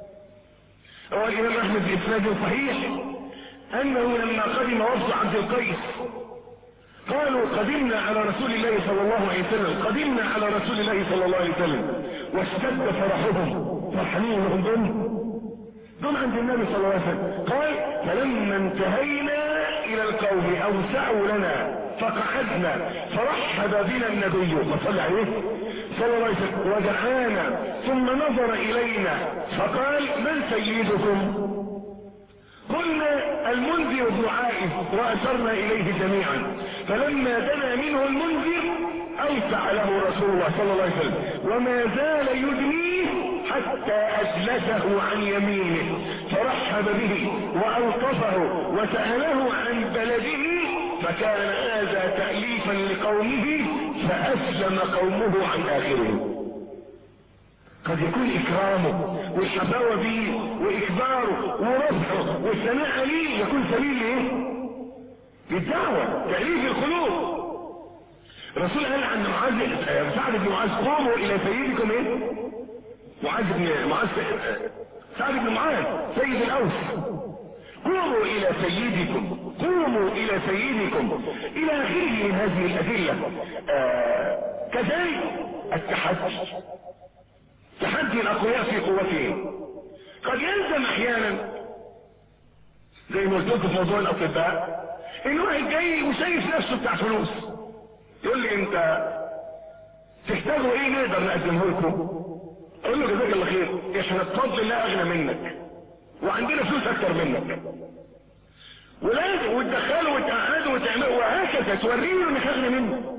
هو الامام احمد بإسناد صحيح انه لما قدم وفد عبد القيس قالوا قدمنا على رسول الله صلى الله عليه وسلم قدمنا على رسول الله صلى الله عليه وسلم واشتد فرحهم. فرحانين انهم دول دول عند النبي صلى الله عليه وسلم. قال فلما انتهينا الى القوم اوسعوا لنا فقعدنا فرحب بنا النبي وصلى عليه صلى الله عليه وسلم ودعانا ثم نظر الينا فقال من سيدكم؟ قلنا المنذر بن عائذ واشرنا اليه جميعا. فلما دنا منه المنذر اوسع له رسول الله صلى الله عليه وسلم وما زال يدنيه حتى اجلسه عن يمينه فرحب به والطفه وسأله عن بلده فكان هذا تأليفا لقومه فأسلم قومه عن آخره. قد يكون إكرامه والحفاوة به وإكباره ورفعه والثناء عليه يكون سبيل لإيه؟ للدعوة تأليف القلوب. الرسول قال عن معاذ سعد بن معاذ قوموا إلى سيدكم إيه؟ معاذ بن معاذ سعد بن معاذ سيد الأوس قوموا إلى سيدكم قوموا إلى سيدكم إلى آخره من هذه الأدلة. آه كذلك التحدي تحدي الأقوياء في قوتهم قد يلزم أحيانا زي ما قلت لكم في موضوع الأطباء إن واحد جاي وشايف نفسه بتاع فلوس يقول لي أنت تحتاجوا إيه نقدر نقدمه لكم؟ أقول له جزاك الله خير إحنا بفضل الله أغنى منك وعندنا فلوس أكتر منك ولازم وتدخلوا وتقعدوا وتعملوا وهكذا توريني إنك أغنى منه.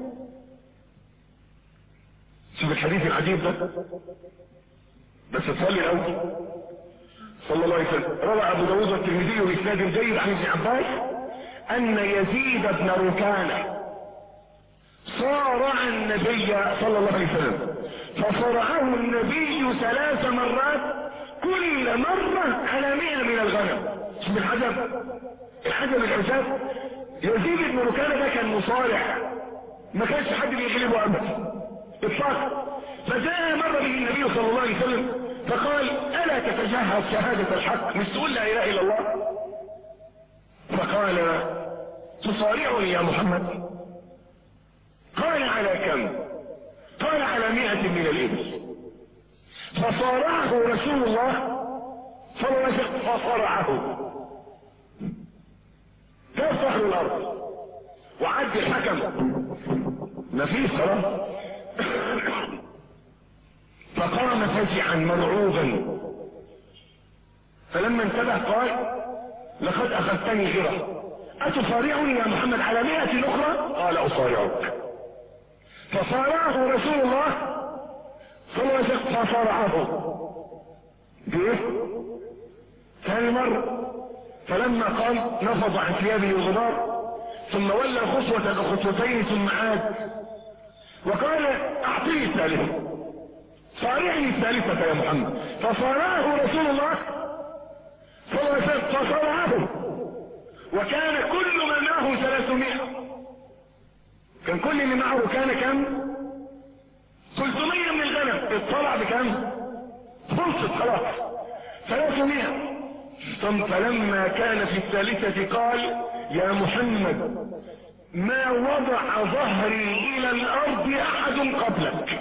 شوف الحديث العجيب ده بس تصلي الأول صلى الله عليه وسلم. روى أبو داود والترمذي بإسناد جيد عن ابن عباس أن يزيد بن ركانة صارع النبي صلى الله عليه وسلم فصرعه النبي ثلاث مرات كل مرة على مئة من الغنم. شوف الحجب الحجب العجاب. يزيد بن ركانة ده كان مصارع ما كانش حد بيغلبه أبدا اطلاقا. فجاء مر به النبي صلى الله عليه وسلم فقال ألا تتجهز شهادة الحق مش تقول لا إله إلا الله؟ فقال تصارعني يا محمد؟ قال على كم؟ قال على مئة من الإبل. فصارعه رسول الله صلى الله عليه وسلم فصرعه كيف ظهر الأرض وعد الحكم ما فيش خلاص. فقام فزعا مرعوبا فلما انتبه قال لقد اخذتني غيره اتصارعني يا محمد على مئة اخرى؟ قال اصارعك. فصارعه رسول الله صلى الله عليه وسلم فصارعه بايه؟ ثاني مرة. فلما قال نفض عن ثيابه الغبار ثم ولى خطوة بخطوتين ثم عاد وقال اعطيني الثالثة صارعني الثالثة يا محمد. فصارعه رسول الله صلى الله عليه وسلم فصارعه وكان كل ما معه ثلاثمائة. كان كل اللي معه كان كم؟ ثلاثمائة من الغنم. اطلع بكم؟ خلصت خلاص ثلاثمائة. ثم فلما كان في الثالثة قال يا محمد ما وضع ظهري الى الارض احد قبلك.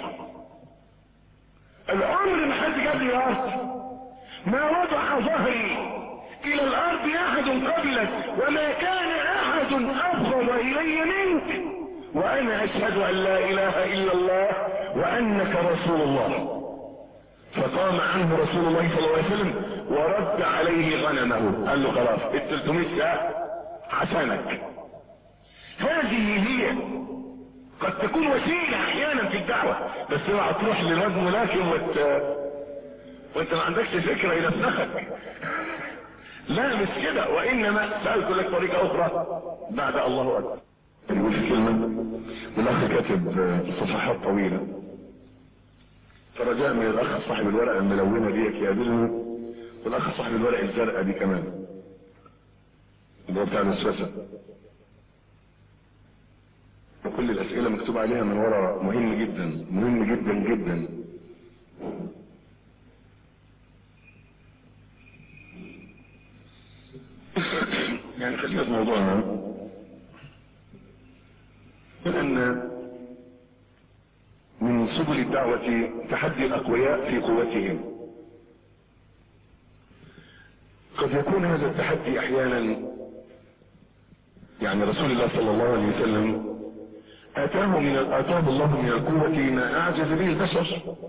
العمر ما حد جاب لي الارض. ما وضع ظهري الى الارض احد قبلك وما كان احد ابغض الي منك وانا اشهد ان لا اله الا الله وانك رسول الله. فقام عنه رسول الله صلى الله عليه وسلم ورد عليه غنمه. قال له خلاص ال ثلاثمائة ساعة عشانك. هذه هي قد تكون وسيلة احيانا في الدعوة بس اوعى تروح للواد ملاكم وت... وانت ما عندكش فكرة الى نفسك. لا مش كده وانما سألت لك طريقة اخرى بعد الله اكبر. يقول في كلمة والاخ كاتب صفحات طويلة فرجاء من الاخ صاحب الورقة الملونة دي يقابلني والاخ صاحب الورقة الزرقاء دي كمان اللي هو بتاع الوسوسة وكل الاسئلة مكتوب عليها من ورا مهم جدا مهم جدا جدا. يعني خلينا في موضوعنا. سبل الدعوة تحدي الأقوياء في قوتهم. قد يكون هذا التحدي أحيانا، يعني رسول الله صلى الله عليه وسلم آتاه من آتاه الله من القوة ما أعجز به البشر.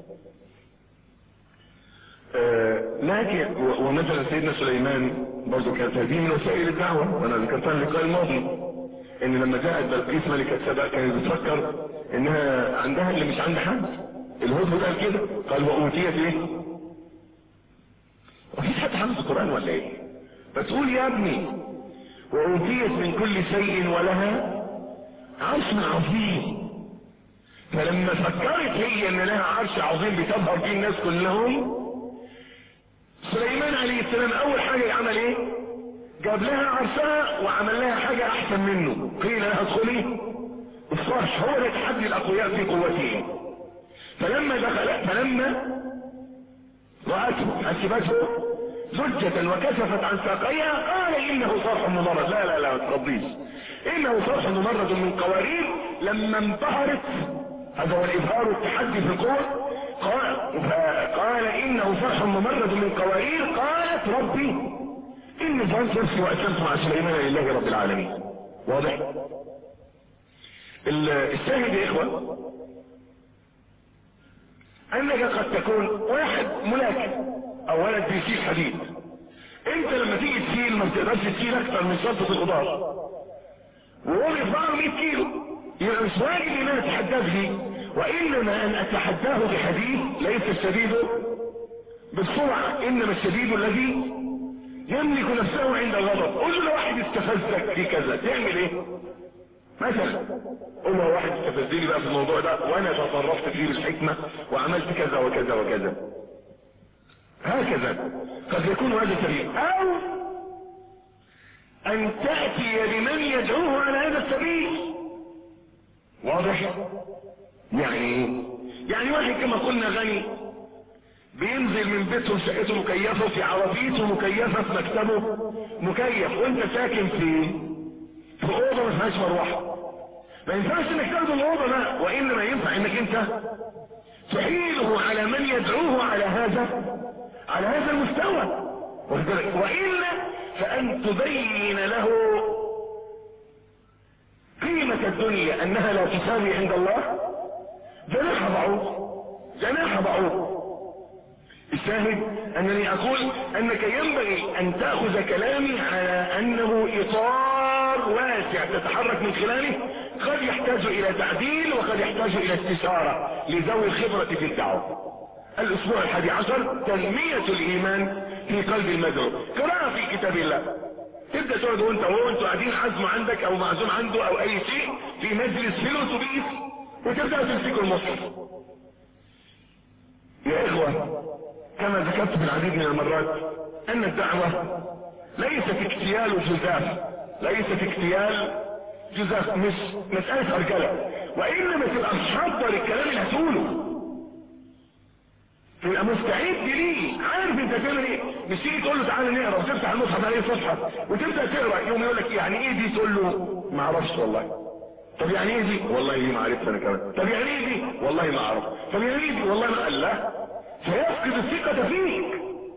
آه لكن ومثلا سيدنا سليمان برضه كانت هذه من وسائل الدعوة، وانا ذكرتها اللقاء الماضي ان لما جاءت بلقيس ملكة سبأ كانت بتفكر انها عندها اللي مش عند حد. الهدهد قال كده، قال وأوتيت ايه؟ مفيش حد حافظ القرآن ولا ايه؟ فتقول يا ابني وأوتيت من كل شيء ولها عرش عظيم. فلما فكرت هي ان لها عرش عظيم بتبهر فيه الناس كلهم، سليمان عليه السلام اول حاجة عمل ايه؟ جاب لها عرشها وعمل لها حاجة احسن منه. قيل لها ادخلي الصرح. هو ده تحدي الاقوياء في قوتهم. فلما دخل فلما رأته حسبته زجة وكشفت عن ساقيها قال انه صرح ممرد. لا لا لا تقضيش، انه صرح ممرد من قوارير. لما انبهرت، هذا هو الابهار والتحدي في القوة، قال, قال انه صرح ممرد من قوارير. قالت ربي اني ظننت نفسي واسلمت مع سليمان لله رب العالمين. واضح؟ الشاهد يا اخوة انك قد تكون واحد ملاكم او ولد بيشيل حديد. انت لما تيجي تشيل ما بتقدرش تشيل اكتر من شنطة الخضار، وهو يرفعه مية كيلو. يبقى مش واجب ان انا اتحداه به، وانما ان اتحداه بحديد. ليس الشديد بالسرعة، انما الشديد الذي يملك نفسه عند الغضب. قل له واحد استفزك في كذا تعمل ايه مثلا؟ قل له واحد استفزني بقى في الموضوع ده وانا تصرفت فيه بالحكمة وعملت كذا وكذا وكذا. هكذا قد يكون هذا سبيل، او ان تأتي بمن يدعوه على هذا السبيل. واضح؟ يعني يعني واحد كما قلنا غني بينزل من بيته شقته مكيفة، في عربيته مكيفة، في مكتبه مكيف، وانت ساكن في في اوضه ما فيهاش مروحه. ما ينفعش انك تاخد الاوضه، لا، وانما ينفع انك انت تحيله على من يدعوه على هذا على هذا المستوى. والا فان تبين له قيمة الدنيا انها لا تساوي عند الله جناح بعوض جناح بعوض. الشاهد انني اقول انك ينبغي ان تأخذ كلامي على انه اطار واسع تتحرك من خلاله، قد يحتاج الى تعديل وقد يحتاج الى استشارة لذوي الخبرة في الدعوة. الاسبوع الحادي عشر تنمية الايمان في قلب المدعو. قراءة في كتاب الله. تبدأ تقعد وانت وهو انتوا قاعدين عزم عندك او معزوم عنده او اي شيء في مجلس في الاتوبيس، وتبدأ تمسكوا المصحف. يا اخوة كما ذكرت في العديد من المرات ان الدعوة ليست اكتيال جزاف، ليست اكتيال جزاف، مش مسألة رجالة، وانما تبقى محضر الكلام اللي هتقوله، تبقى مستعد ليه، عارف انت تعمل ايه. مش تيجي تقول له تعالى نقرا وتفتح المصحف عليه صفحه وتبدا تقرا، يوم يقول لك يعني ايه دي، تقول له ما اعرفش والله. طب يعني ايه دي؟ والله دي ما عرفت انا كمان. طب يعني ايه دي؟ والله ما اعرف. طب يعني ايه دي؟ والله ما قال. لا، فيفقد الثقه فيك.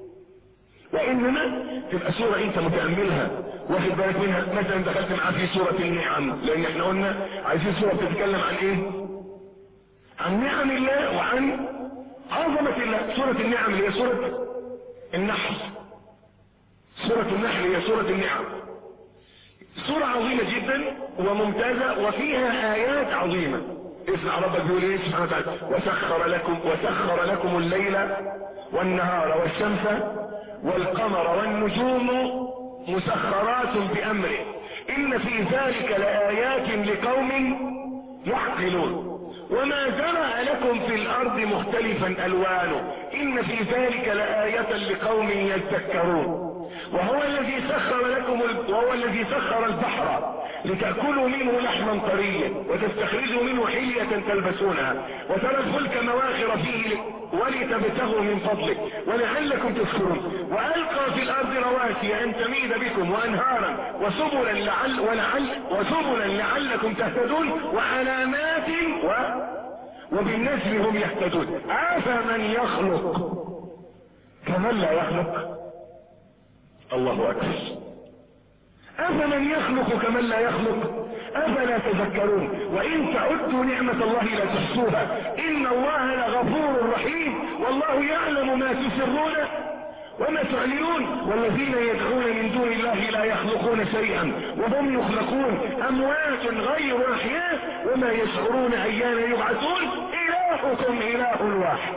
وانما تبقى سوره انت متاملها واخد بالك منها. مثلا دخلت معاه في سوره النعم، لان احنا قلنا عايزين سوره بتتكلم عن ايه؟ عن نعم الله وعن عظمة الله. سورة النعم هي سورة النحل. سورة النحل هي سورة النعم. سورة عظيمة جدا وممتازة وفيها آيات عظيمة. اسمع ربك بيقول ايه سبحانه وتعالى: وسخر لكم وسخر لكم الليل والنهار والشمس والقمر والنجوم مسخرات بأمره إن في ذلك لآيات لقوم يعقلون وما زرع لكم في الارض مختلفا الوانه ان في ذلك لآية لقوم يذكرون وهو الذي سخر لكم ال... وهو الذي سخر البحر لتأكلوا منه لحما طريا وتستخرجوا منه حلية تلبسونها وترى الفلك مواخر فيه ولتبتغوا من فضله ولعلكم تشكرون وألقى في الارض رواسي ان تميد بكم وانهارا وسبلا لعل ولعل وسبلا لعلكم تهتدون وعلامات و... وبالنجم هم يهتدون. أفمن يخلق كمن لا يخلق؟ الله أكبر. أفمن يخلق كمن لا يخلق؟ أفلا تذكرون؟ وإن تعدوا نعمة الله لا تحصوها إن الله لغفور رحيم والله يعلم ما تسرون وما تعلنون. والذين يدعون من دون الله لا يخلقون شيئا وهم يخلقون أموات غير أحياء وما يشعرون أيان يبعثون. إلهكم إله واحد.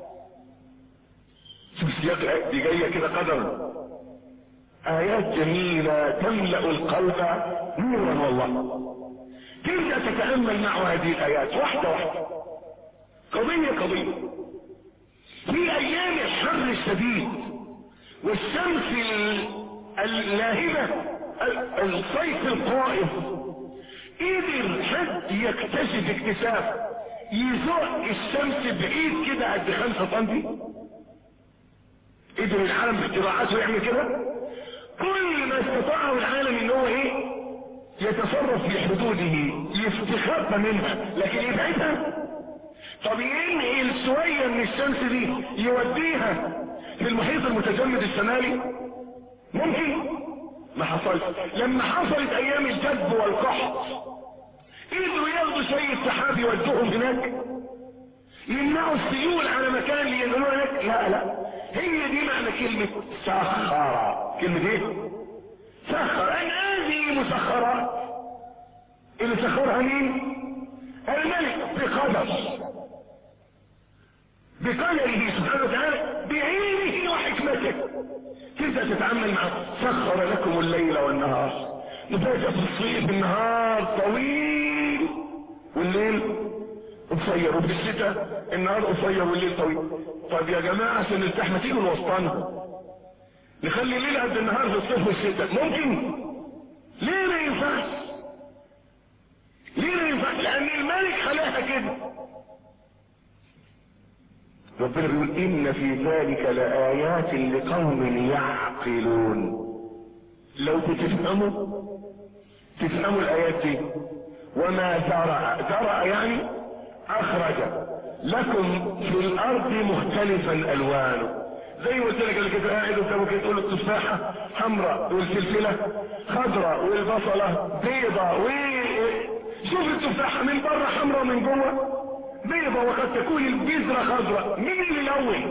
شوف السياق دي جاية كده قدر آيات جميلة تملأ القلب نورا والله. تبدأ تتأمل معه هذه الآيات واحدة واحدة، قضية قضية. في أيام الحر الشديد والشمس اللاهبة الصيف القائم قدر حد يكتشف اكتشاف يزق الشمس بعيد كده قد خمسة سنتي. قدر العالم باختراعاته يعمل كده. كل ما استطاعه العالم ان هو ايه يتصرف في حدوده يستخبى منها لكن يبعدها. طب ينقل شوية من الشمس دي يوديها في المحيط المتجمد الشمالي ممكن؟ ما حصلش. لما حصلت ايام الجد والقحط قدروا ياخدوا شوية سحاب يودوهم هناك يمنعوا السيول على مكان لينقلوها هناك. لا لا، هي دي معنى كلمة سخر. كلمة ايه؟ سخر. ان هذه مسخرات اللي سخرها مين؟ الملك بقدر بقدره سبحانه وتعالى بعلمه وحكمته. تبدأ تتعامل معه. سخر لكم الليل والنهار. نبدأ في الصيف النهار طويل والليل قصير، وفي الشتاء النهار قصير والليل طويل. طب يا جماعة عشان نرتاح ما تيجوا نوسطنا نخلي الليل قد النهار في الصيف والشتاء. ممكن؟ ليه ما ينفعش؟ ليه ما ينفعش؟ لأن الملك خلاها كده. ربنا بيقول إن في ذلك لآيات لقوم يعقلون. لو بتفهموا تفهموا الآيات دي. وما زرع زرع يعني أخرج لكم في الأرض مختلفا ألوانه. زي ما قلت لك اللي كده قاعد قدامك تقول التفاحة حمراء والفلفلة خضراء والبصلة بيضة و شوف التفاحة من بره حمراء ومن جوه بيضة وقد تكون البذرة خضراء. مين اللي يلون؟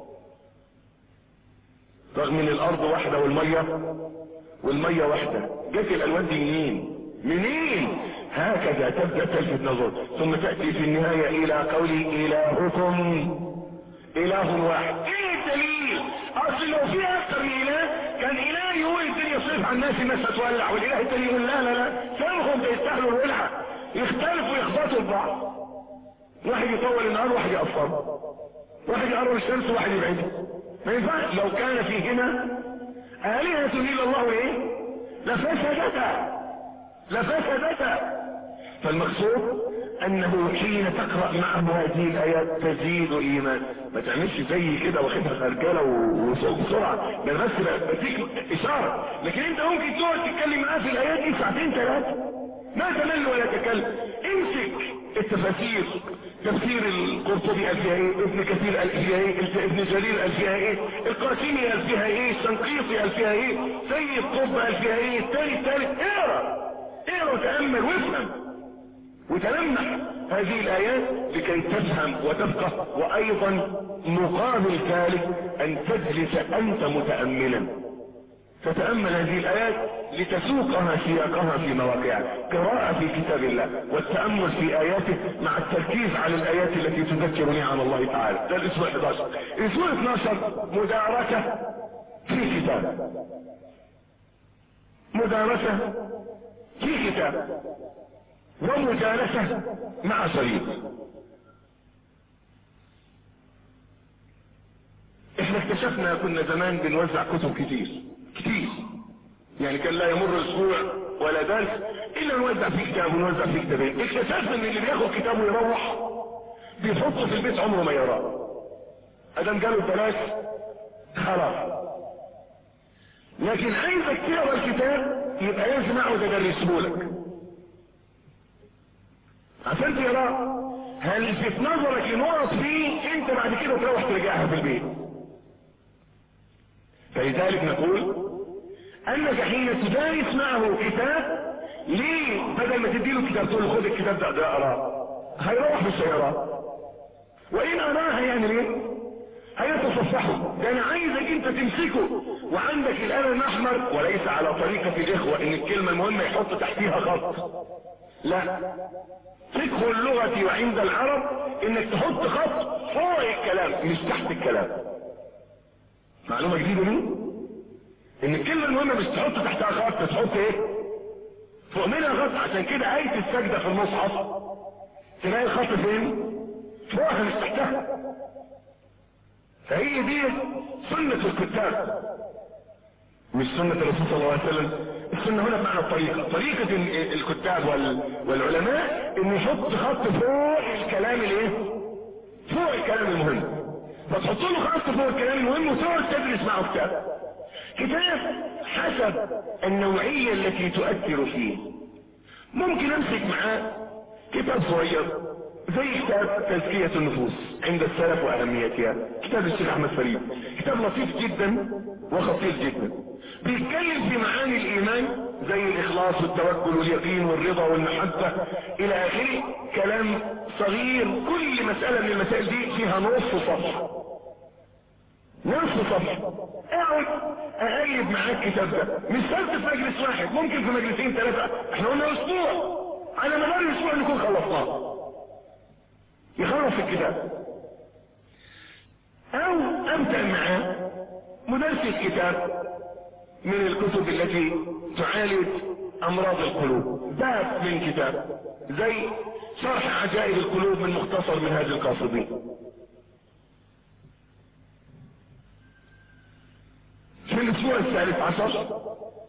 رغم ان الارض واحدة والمية والمية واحدة. جت الالوان دي منين؟ منين؟ هكذا تبدأ تلفت نظر ثم تأتي في النهاية الى قولي الهكم اله واحد. ايه الدليل؟ اصل لو في اكثر من اله كان اله يقول الدنيا صيف على الناس الناس هتولع، والاله التاني يقول لا لا لا سامهم بيستاهلوا الولعة، يختلفوا يخبطوا ببعض. واحد يطول النهار واحد يقصر، واحد يقرب الشمس وواحد يبعدها. ما ينفعش. لو كان فيهما آلهة إلا الله ايه لفسدتا لفسدتا. فالمقصود انه حين تقرأ معه هذه الايات تزيد ايمان. ما تعملش زي كده واخدها خرجالة وسوق بسرعة. ده بس بديك اشارة، لكن انت ممكن تقعد تتكلم معاه في الايات دي ساعتين ثلاثة ما تمل ولا تكلم. امسك التفاسير. تفسير القرطبي قال فيها ايه، ابن كثير قال فيها ايه، ابن جرير قال فيها ايه، القاسمي قال فيها ايه، الشنقيطي قال فيها ايه، سيد قطب قال فيها ايه، الثاني الثالث. اقرا اقرا وتامل وافهم وتلمح هذه الايات لكي تفهم وتفقه. وايضا مقابل ذلك ان تجلس انت متاملا تتأمل هذه الآيات لتسوقها سياقها في مواقعها. قراءة في كتاب الله والتأمل في آياته مع التركيز على الآيات التي تذكر نعم الله تعالى. ده الاسبوع احد عشر. الاسبوع اثني عشر مدارسة في كتاب. مدارسة في كتاب ومجالسة مع شريك. احنا اكتشفنا كنا زمان بنوزع كتب كتير كتير، يعني كان لا يمر اسبوع ولا درس الا نوزع فيه كتاب ونوزع فيه كتابين. اكتشفنا ان اللي بياخد كتاب ويروح بيحطه في البيت عمره ما يراه. ادام جاله ببلاش خلاص. لكن عايزك تقرا الكتاب يبقى لازم اقعد ادرسه لك عشان تقراه. هلفت نظرك لنقط فيه انت بعد كده تروح ترجعها في البيت. فلذلك نقول انك حين تدارس معه كتاب، ليه بدل ما تديله كتاب تقول له خد الكتاب ده ده اقراه، هيروح مش هيقراه، وان اراه هيعمل ايه؟ هيتصفحه. ده انا عايزك انت تمسكه وعندك القلم الاحمر، وليس على طريقة الاخوة ان الكلمة المهمة يحط تحتيها خط، لا، فقه اللغة وعند العرب انك تحط خط فوق الكلام مش تحت الكلام. معلومة جديدة دي، ان الكلمة المهمة مش تحط تحتها خط، تحط ايه؟ فوق منها خط. عشان كده آية السجدة في المصحف تلاقي الخط فين؟ فوقها مش تحتها. فهي دي سنة الكتاب مش سنة الرسول صلى الله عليه وسلم. السنة هنا بمعنى الطريقة، طريقة الكتاب والعلماء ان يحط خط فوق الكلام الايه؟ فوق الكلام المهم. فتحط له خط فوق الكلام المهم وتقعد تدرس معه كتاب. كتاب حسب النوعية التي تؤثر فيه. ممكن امسك معاه كتاب صغير زي كتاب تزكية النفوس عند السلف واهميتها، كتاب الشيخ احمد فريد، كتاب لطيف جدا وخطير جدا، بيتكلم في معاني الايمان زي الاخلاص والتوكل واليقين والرضا والمحبة الى اخره. كلام صغير، كل مسألة من المسائل دي فيها نص صفحة، نص صفحة. اقعد اقلب معاك الكتاب ده، مش شرط في مجلس واحد، ممكن في مجلسين ثلاثة. احنا قلنا اسبوع، على مدار الاسبوع نكون خلصناه، يخلص الكتاب. او ابدأ معاه مدرسة الكتاب من الكتب التي تعالج امراض القلوب، باب من كتاب زي شرح عجائب القلوب من مختصر منهاج القاصدين. في الاسبوع الثالث عشر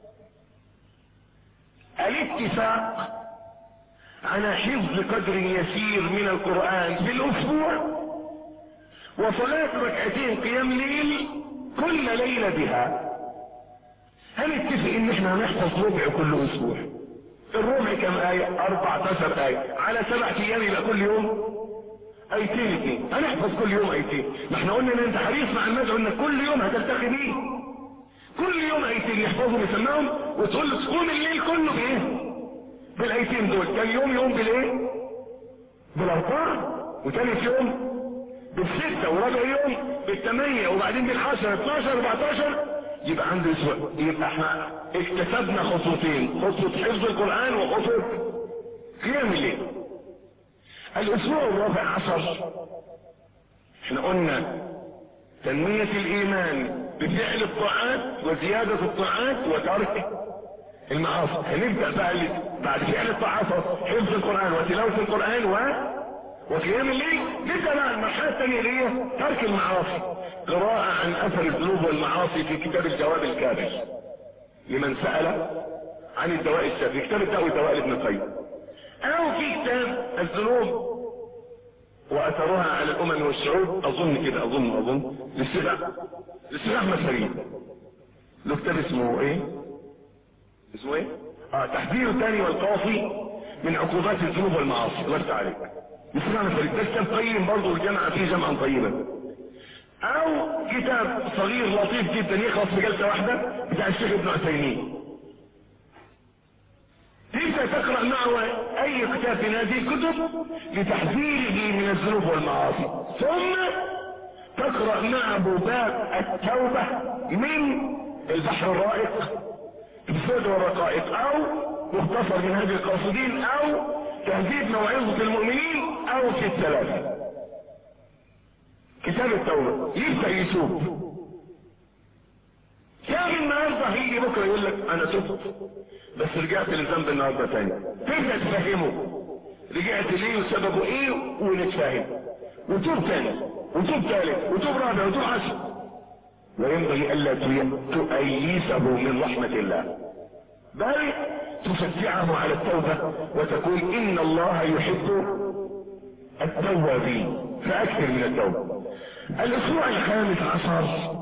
الاتفاق على حفظ قدر يسير من القرآن في الاسبوع وصلاة ركعتين قيام ليل كل ليلة بها. هنتفق ان احنا هنحفظ ربع كل اسبوع. الربع كم آية؟ أربعة عشر آية على سبعة ايام، يبقى كل يوم ايتين اتنين. هنحفظ كل يوم ايتين. ما احنا قلنا ان انت حريص مع المدعو انك كل يوم هتلتقي بيه، كل يوم ايتين يحفظهم يسمعهم، وتقول له تقوم الليل كله بايه؟ بالايتين دول. كان يوم يوم بالايه؟ بالاربعة، وثالث يوم بالستة، ورابع يوم بالثمانية، وبعدين بالعشرة اتناشر اربعتاشر. يبقى عنده اسبوع. يبقى احنا اكتسبنا خطوتين، خطوة حفظ القرآن وخطوة قيام الليل. الاسبوع الرابع عشر احنا قلنا تنمية الايمان بفعل الطاعات وزيادة الطاعات وترك المعاصي. هنبدأ بقى بعد فعل الطاعات حفظ القرآن وتلاوة القرآن و وقيام الليل. نبدأ بقى المرحلة الثانية اللي هي ترك المعاصي، قراءة عن اثر الذنوب والمعاصي في كتاب الجواب الكامل لمن سأل عن الدواء الشافي، كتاب الدواء والدواء لابن القيم، او في كتاب الذنوب واثرها على الامم والشعوب، اظن كده اظن اظن للشيخ للشيخ احمد فريد، له كتاب اسمه ايه؟ اسمه ايه؟ اه تحذير الثاني والقاصي من عقوبات الذنوب والمعاصي. الله يفتح عليك. الشيخ احمد فريد ده كتاب قيم برضه، الجامعة فيه جمعا طيبا. او كتاب صغير لطيف جدا يخلص في جلسة واحدة بتاع الشيخ ابن عثيمين. تبدأ تقرأ معه اي كتاب من هذه الكتب لتحذيره من الذنوب والمعاصي، ثم تقرأ معه باب التوبة من البحر الرائق بسود والرقائق، او مختصر من هذه القاصدين، او تهذيب موعظة المؤمنين، او في الثلاثة كتاب التوبة. يبدأ يتوب. كان النهارده هيجي بكره يقول لك انا تبت بس رجعت للذنب النهارده تاني، تبدا تفهمه رجعت ليه وسببه ايه ونتفاهم، وتوب تاني وتوب ثالث وتوب رابع وتوب عشر. وينبغي الا تؤيسه من رحمة الله، بل تشجعه على التوبة وتقول ان الله يحب التوابين فاكثر من التوبة. الاسبوع الخامس عشر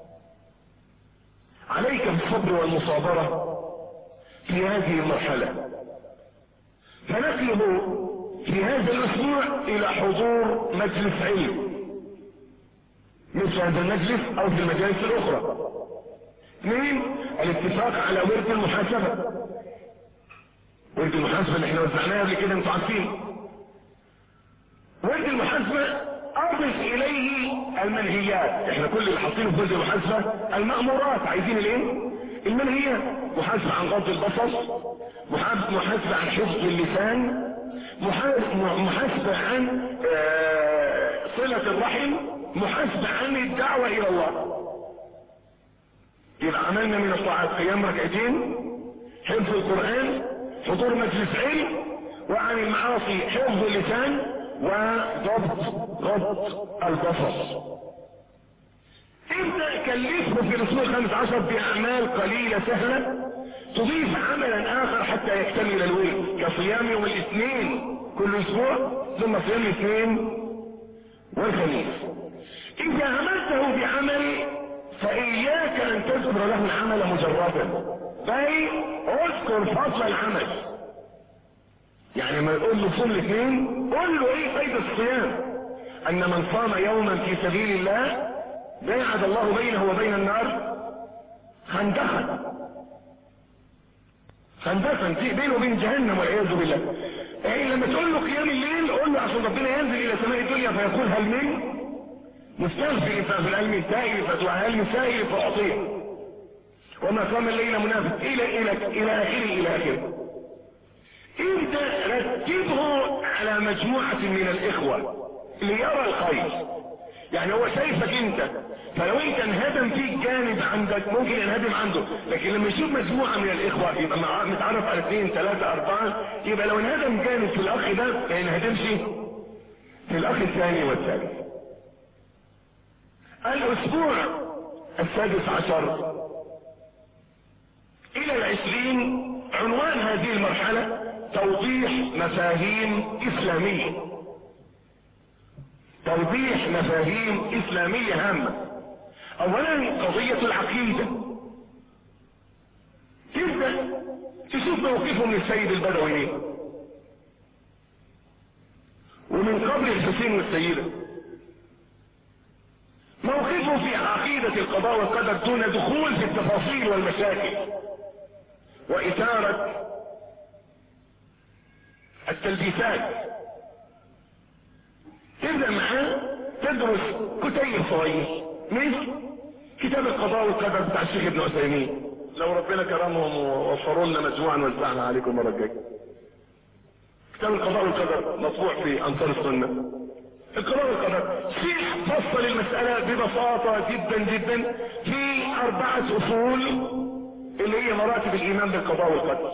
عليك بالصبر والمصابرة في هذه المرحلة. فنطلب في هذا الاسبوع الى حضور مجلس علم مثل هذا المجلس او في المجالس الاخرى. اثنين، الاتفاق على ورد المحاسبة. ورد المحاسبة اللي احنا وزعناها قبل كده انتوا عارفين. ورد المحاسبة اضف اليه المنهيات. احنا كل اللي حاطينه في ورد المحاسبة المأمورات، عايزين الايه؟ المنهيات. محاسبة عن غض البصر، محاسبة عن حفظ اللسان، محاسبة عن صلة الرحم، محاسبة عن الدعوة الى الله. يبقى عملنا من الطاعات قيام ركعتين، حفظ القرآن، حضور مجلس علم، وعن المعاصي حفظ اللسان وضبط غض البصر. ابدأ كلفه في الاسبوع الخامس عشر باعمال قليلة سهلة تضيف عملا اخر حتى يكتمل الورد، كصيام يوم الاثنين كل اسبوع، ثم صيام الاثنين والخميس. اذا عملته بعمل فاياك ان تذكر له العمل مجردا، بل اذكر فضل العمل. يعني ما يقول له صوم الاثنين، قول له ايه فايدة الصيام؟ ان من صام يوما في سبيل الله باعد الله بينه وبين النار خندقا. خندقا بينه وبين جهنم والعياذ بالله. يعني لما تقول له قيام الليل قول له عشان ربنا ينزل الى سماء الدنيا فيقول هل من مستغفر ففي العلم سائل فتعلم سائل فاعطيه، وما قام الليل منافق الى الى الى اخره الى اخره. ابدا رتبه على مجموعه من الاخوه ليرى الخير. يعني هو شايفك انت، فلو انت انهدم فيك جانب عندك ممكن ينهدم عنده، لكن لما يشوف مجموعة من الاخوة يبقى متعرف على اثنين ثلاثة اربعة، يبقى لو انهدم جانب في الاخ ده ما ينهدمش في الاخ الثاني والثالث. الاسبوع السادس عشر الى العشرين عنوان هذه المرحلة توضيح مفاهيم اسلامية. توضيح مفاهيم اسلامية هامة. اولا قضية العقيدة، تبدأ تشوف موقفه من السيد البدوي ومن قبل الحسين والسيدة، موقفه في عقيدة القضاء والقدر دون دخول في التفاصيل والمشاكل وإثارة التلبيسات. تبدأ معاه تدرس كتيب صغير مثل كتاب القضاء والقدر بتاع الشيخ ابن عثيمين، لو ربنا كرمهم ووفروا لنا مجموعة نوزعنا عليكم المرة الجاية. كتاب القضاء والقدر مطبوع في انصار السنة. القضاء والقدر شيخ فصل المسألة ببساطة جدا جدا في اربعة اصول اللي هي مراتب الايمان بالقضاء والقدر.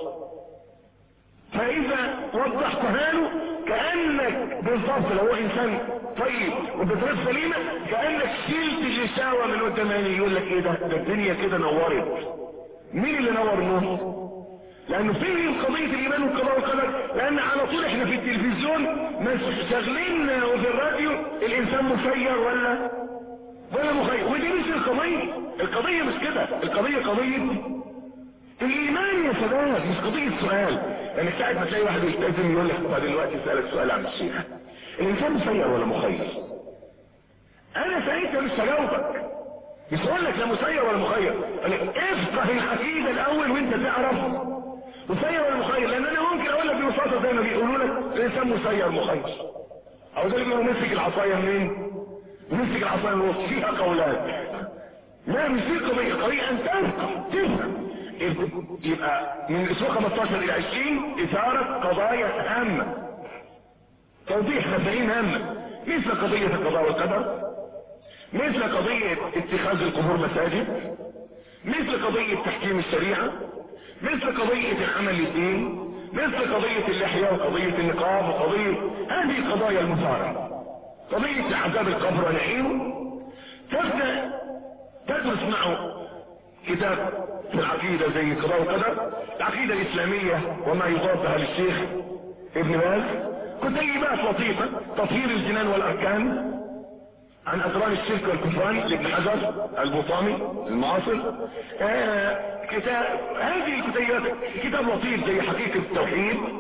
فاذا وضحتها له كأنك بالضبط لو هو انسان طيب وبطريق سليمة كأنك شلت الغشاوة من قدامه، يقول لك ايه ده ده الدنيا كده نورت. مين اللي نور النور؟ لانه فيه قضية الايمان والقضاء والقدر، لان على طول احنا في التلفزيون شغلين وفي الراديو الانسان مسير ولا ولا مخير، ودي مش القضية. القضية مش كده، القضية قضية الايمان يا شباب، مش قضية سؤال. يعني ساعة ما تلاقي واحد يلتزم يقول لك طب دلوقتي اسالك سؤال عن الشيخ، الانسان مسير ولا مخير؟ انا ساعتها مش هجاوبك، مش هقول لك لا مسير ولا مخير، افقه العقيدة الاول وانت تعرف مسير ولا مخير. لان انا ممكن اقول لك ببساطة زي ما بيقولوا لك الانسان مسير مخير، او زي ما مسك العصاية منين؟ مسك العصاية من الوسط، فيها قولات. لا مش دي قضية، قضية ان تفهم تفهم. يبقى من الاسبوع خمستاشر الى عشرين اثارة قضايا هامة، توضيح مفاهيم هامة، مثل قضية القضاء والقدر، مثل قضية اتخاذ القبور مساجد، مثل قضية تحكيم الشريعة، مثل قضية العمل للدين، مثل قضية اللحية وقضية النقاب وقضية هذه القضايا المثارة، قضية عذاب القبر ونعيمه. تبدأ تدرس معه كتاب في العقيدة زي القضاء والقدر، العقيدة الإسلامية وما يضافها للشيخ ابن باز، كتيبات لطيفة، تطهير الجنان والأركان عن أدران الشرك والكفران لابن حجر البطامي المعاصر. آه كتاب هذه الكتيبات كتاب لطيف زي حقيقة التوحيد،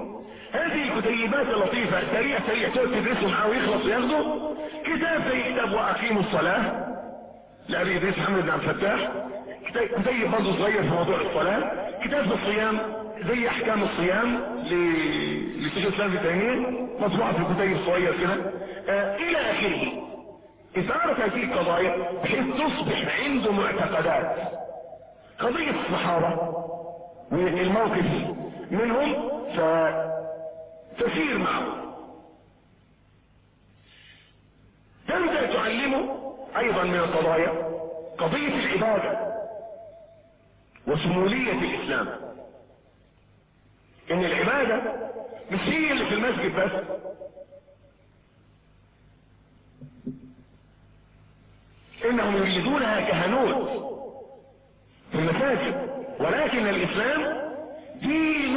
هذه الكتيبات اللطيفة سريع سريع تقعد تدرسه معاه ويخلص وياخده. كتاب زي كتاب واقيموا الصلاة لأبي إدريس محمد بن عبد الفتاح، كتيب برضه صغير في موضوع الصلاة. كتاب في الصيام زي احكام الصيام لشيخ الاسلام ابن تيمية، مطبوعة في كتيب صغير كده آه الى اخره. اثارة هذه القضايا بحيث تصبح عنده معتقدات. قضية الصحابة والموقف منهم فتسير معه، تبدأ تعلمه ايضا من القضايا قضية العبادة وشمولية الاسلام. ان العبادة مش هي اللي في المسجد بس، انهم يريدونها كهنوت في المساجد، ولكن الاسلام دين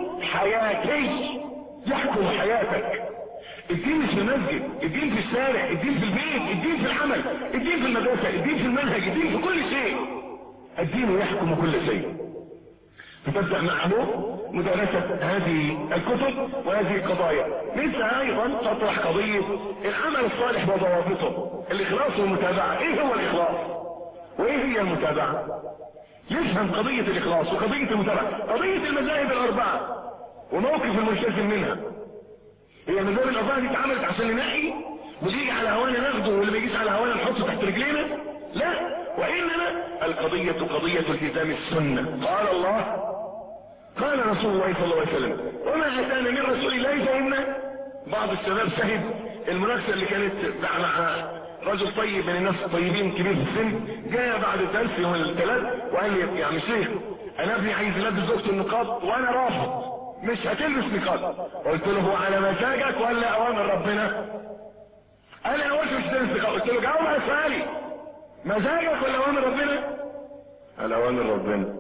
حياتي يحكم حياتك. الدين مش في المسجد، الدين في الشارع، الدين في البيت، الدين في العمل، الدين في المدرسة، الدين في المنهج، الدين في كل شيء. الدين يحكم كل شيء. فتبدأ معه مدرسة هذه الكتب وهذه القضايا. مثل ايضا تطرح قضية العمل الصالح وضوابطه، الاخلاص والمتابعة. ايه هو الاخلاص وايه هي المتابعة؟ يفهم قضية الاخلاص وقضية المتابعة. قضية المذاهب الاربعة وموقف الملتزم منها. هي المذاهب الاربعة دي اتعملت عشان ننقي واللي يجي على هوانا ناخده واللي ما يجيش على هوانا نحطه تحت رجلينا؟ لا، وانما القضية قضية التزام السنة. قال الله قال رسول الله صلى الله عليه وسلم وما اتانا من رسول الله فإنا. بعض الشباب شهد المناقشة اللي كانت مع رجل طيب من الناس الطيبين كبير في السن، جاء بعد الدرس يوم الثلاث وقال لي يا عم شيخ انا ابني عايز يلبس زوجته النقاب وانا رافض، مش هتلبس نقاب. قلت له هو على مزاجك ولا اوامر ربنا؟ انا قلت مش هتلبس نقاب. قلت له جاوب على سؤالي، مزاجك ولا اوامر ربنا؟ قال اوامر ربنا.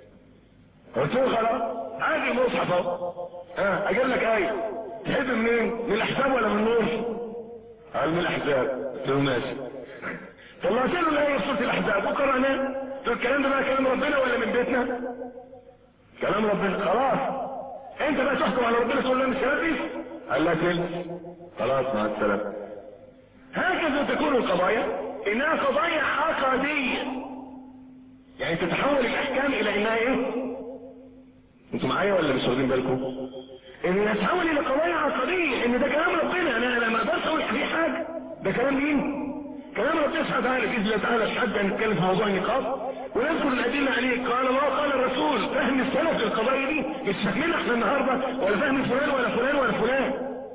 قلت له خلاص عادي المصحف اهو، ها اجيب لك ايه تحب منين؟ من الاحزاب ولا من النور؟ قال من الاحزاب. قلت له ماشي. طلعت له الايه في سوره الاحزاب وقرأناه. قلت له الكلام ده بقى كلام ربنا ولا من بيتنا؟ كلام ربنا. خلاص انت بقى تحكم على ربنا تقول له مش هلبس؟ قال لا تلبس. خلاص مع السلامه. هكذا تكون القضايا انها قضايا عقديه، يعني تتحول الاحكام الى انها ايه؟ انتوا معايا ولا مش واخدين بالكم؟ ان تتحول الى قضايا عقديه، ان ده كلام ربنا، انا انا ما اقدرش اقول فيه حاجه، ده كلام مين؟ كلام ربنا سبحانه وتعالى. باذن الله تعالى مش حد هنتكلم في موضوع النقاب ونذكر الادله عليه. قال الله قال الرسول. فهم السلف القضايا دي مش فاهمين احنا النهارده ولا فاهم فلان ولا فلان ولا فلان.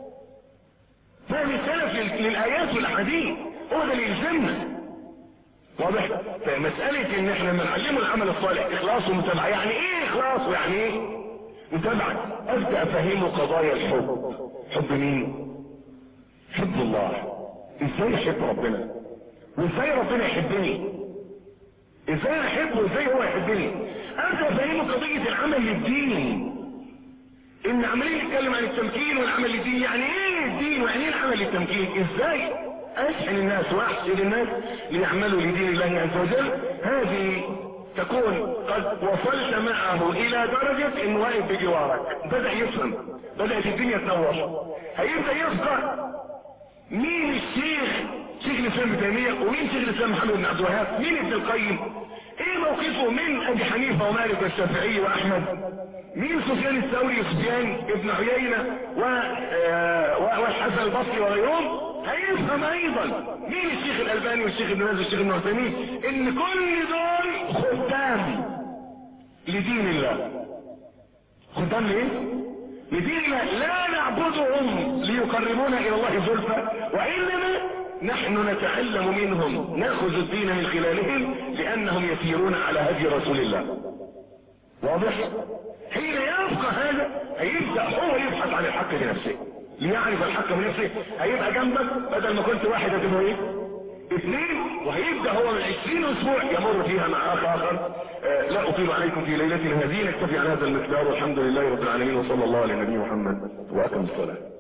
فهم السلف للايات والاحاديث هو ده اللي يلزمنا. واضح؟ فمساله ان احنا بنعلمه العمل الصالح اخلاص ومتابعه. يعني ايه اخلاص ويعني ايه متابعه؟ ابدا افهمه قضايا الحب. حب مين؟ حب الله. ازاي احب ربنا وازاي ربنا يحبني؟ ازاي احبه وازاي هو يحبني؟ ابدا افهمه قضيه العمل للدين. ان عمالين نتكلم عن التمكين والعمل للدين. يعني ايه الدين ويعني ايه العمل للتمكين؟ ازاي اشحن الناس واحشد الناس ليعملوا لدين الله عز وجل. هذه تكون قد وصلت معه الى درجة انه واقف بجوارك، بدأ يفهم، بدأت الدنيا تنور، هيبدأ يفقه مين الشيخ شيخ الاسلام ابن تيمية ومين شيخ الاسلام محمد بن عبد الوهاب، مين ابن القيم، ايه موقفه من ابي حنيفة ومالك والشافعي واحمد، مين سفيان الثوري وسفيان ابن عيينة والحسن البصري وغيرهم. هيفهم ايضا مين الشيخ الالباني والشيخ ابن باز والشيخ ابن عثيمين، ان كل دول خدام لدين الله. خدام ليه؟ لدين الله. لا نعبدهم ليقربونا الى الله زلفى، وانما نحن نتعلم منهم، ناخذ الدين من خلالهم لانهم يسيرون على هدي رسول الله. واضح؟ حين يفقه هذا هيبدأ هو يبحث عن الحق لنفسه، ليعرف الحق من نفسه. هيبقى جنبك بدل ما كنت واحد هتبقى ايه؟ اثنين. وهيبدأ هو من عشرين اسبوع يمر فيها مع اخ اخر. آه لا اطيل عليكم في ليلتنا هذه، نكتفي عن هذا المقدار والحمد لله رب العالمين وصلى الله على نبينا محمد واقم الصلاة.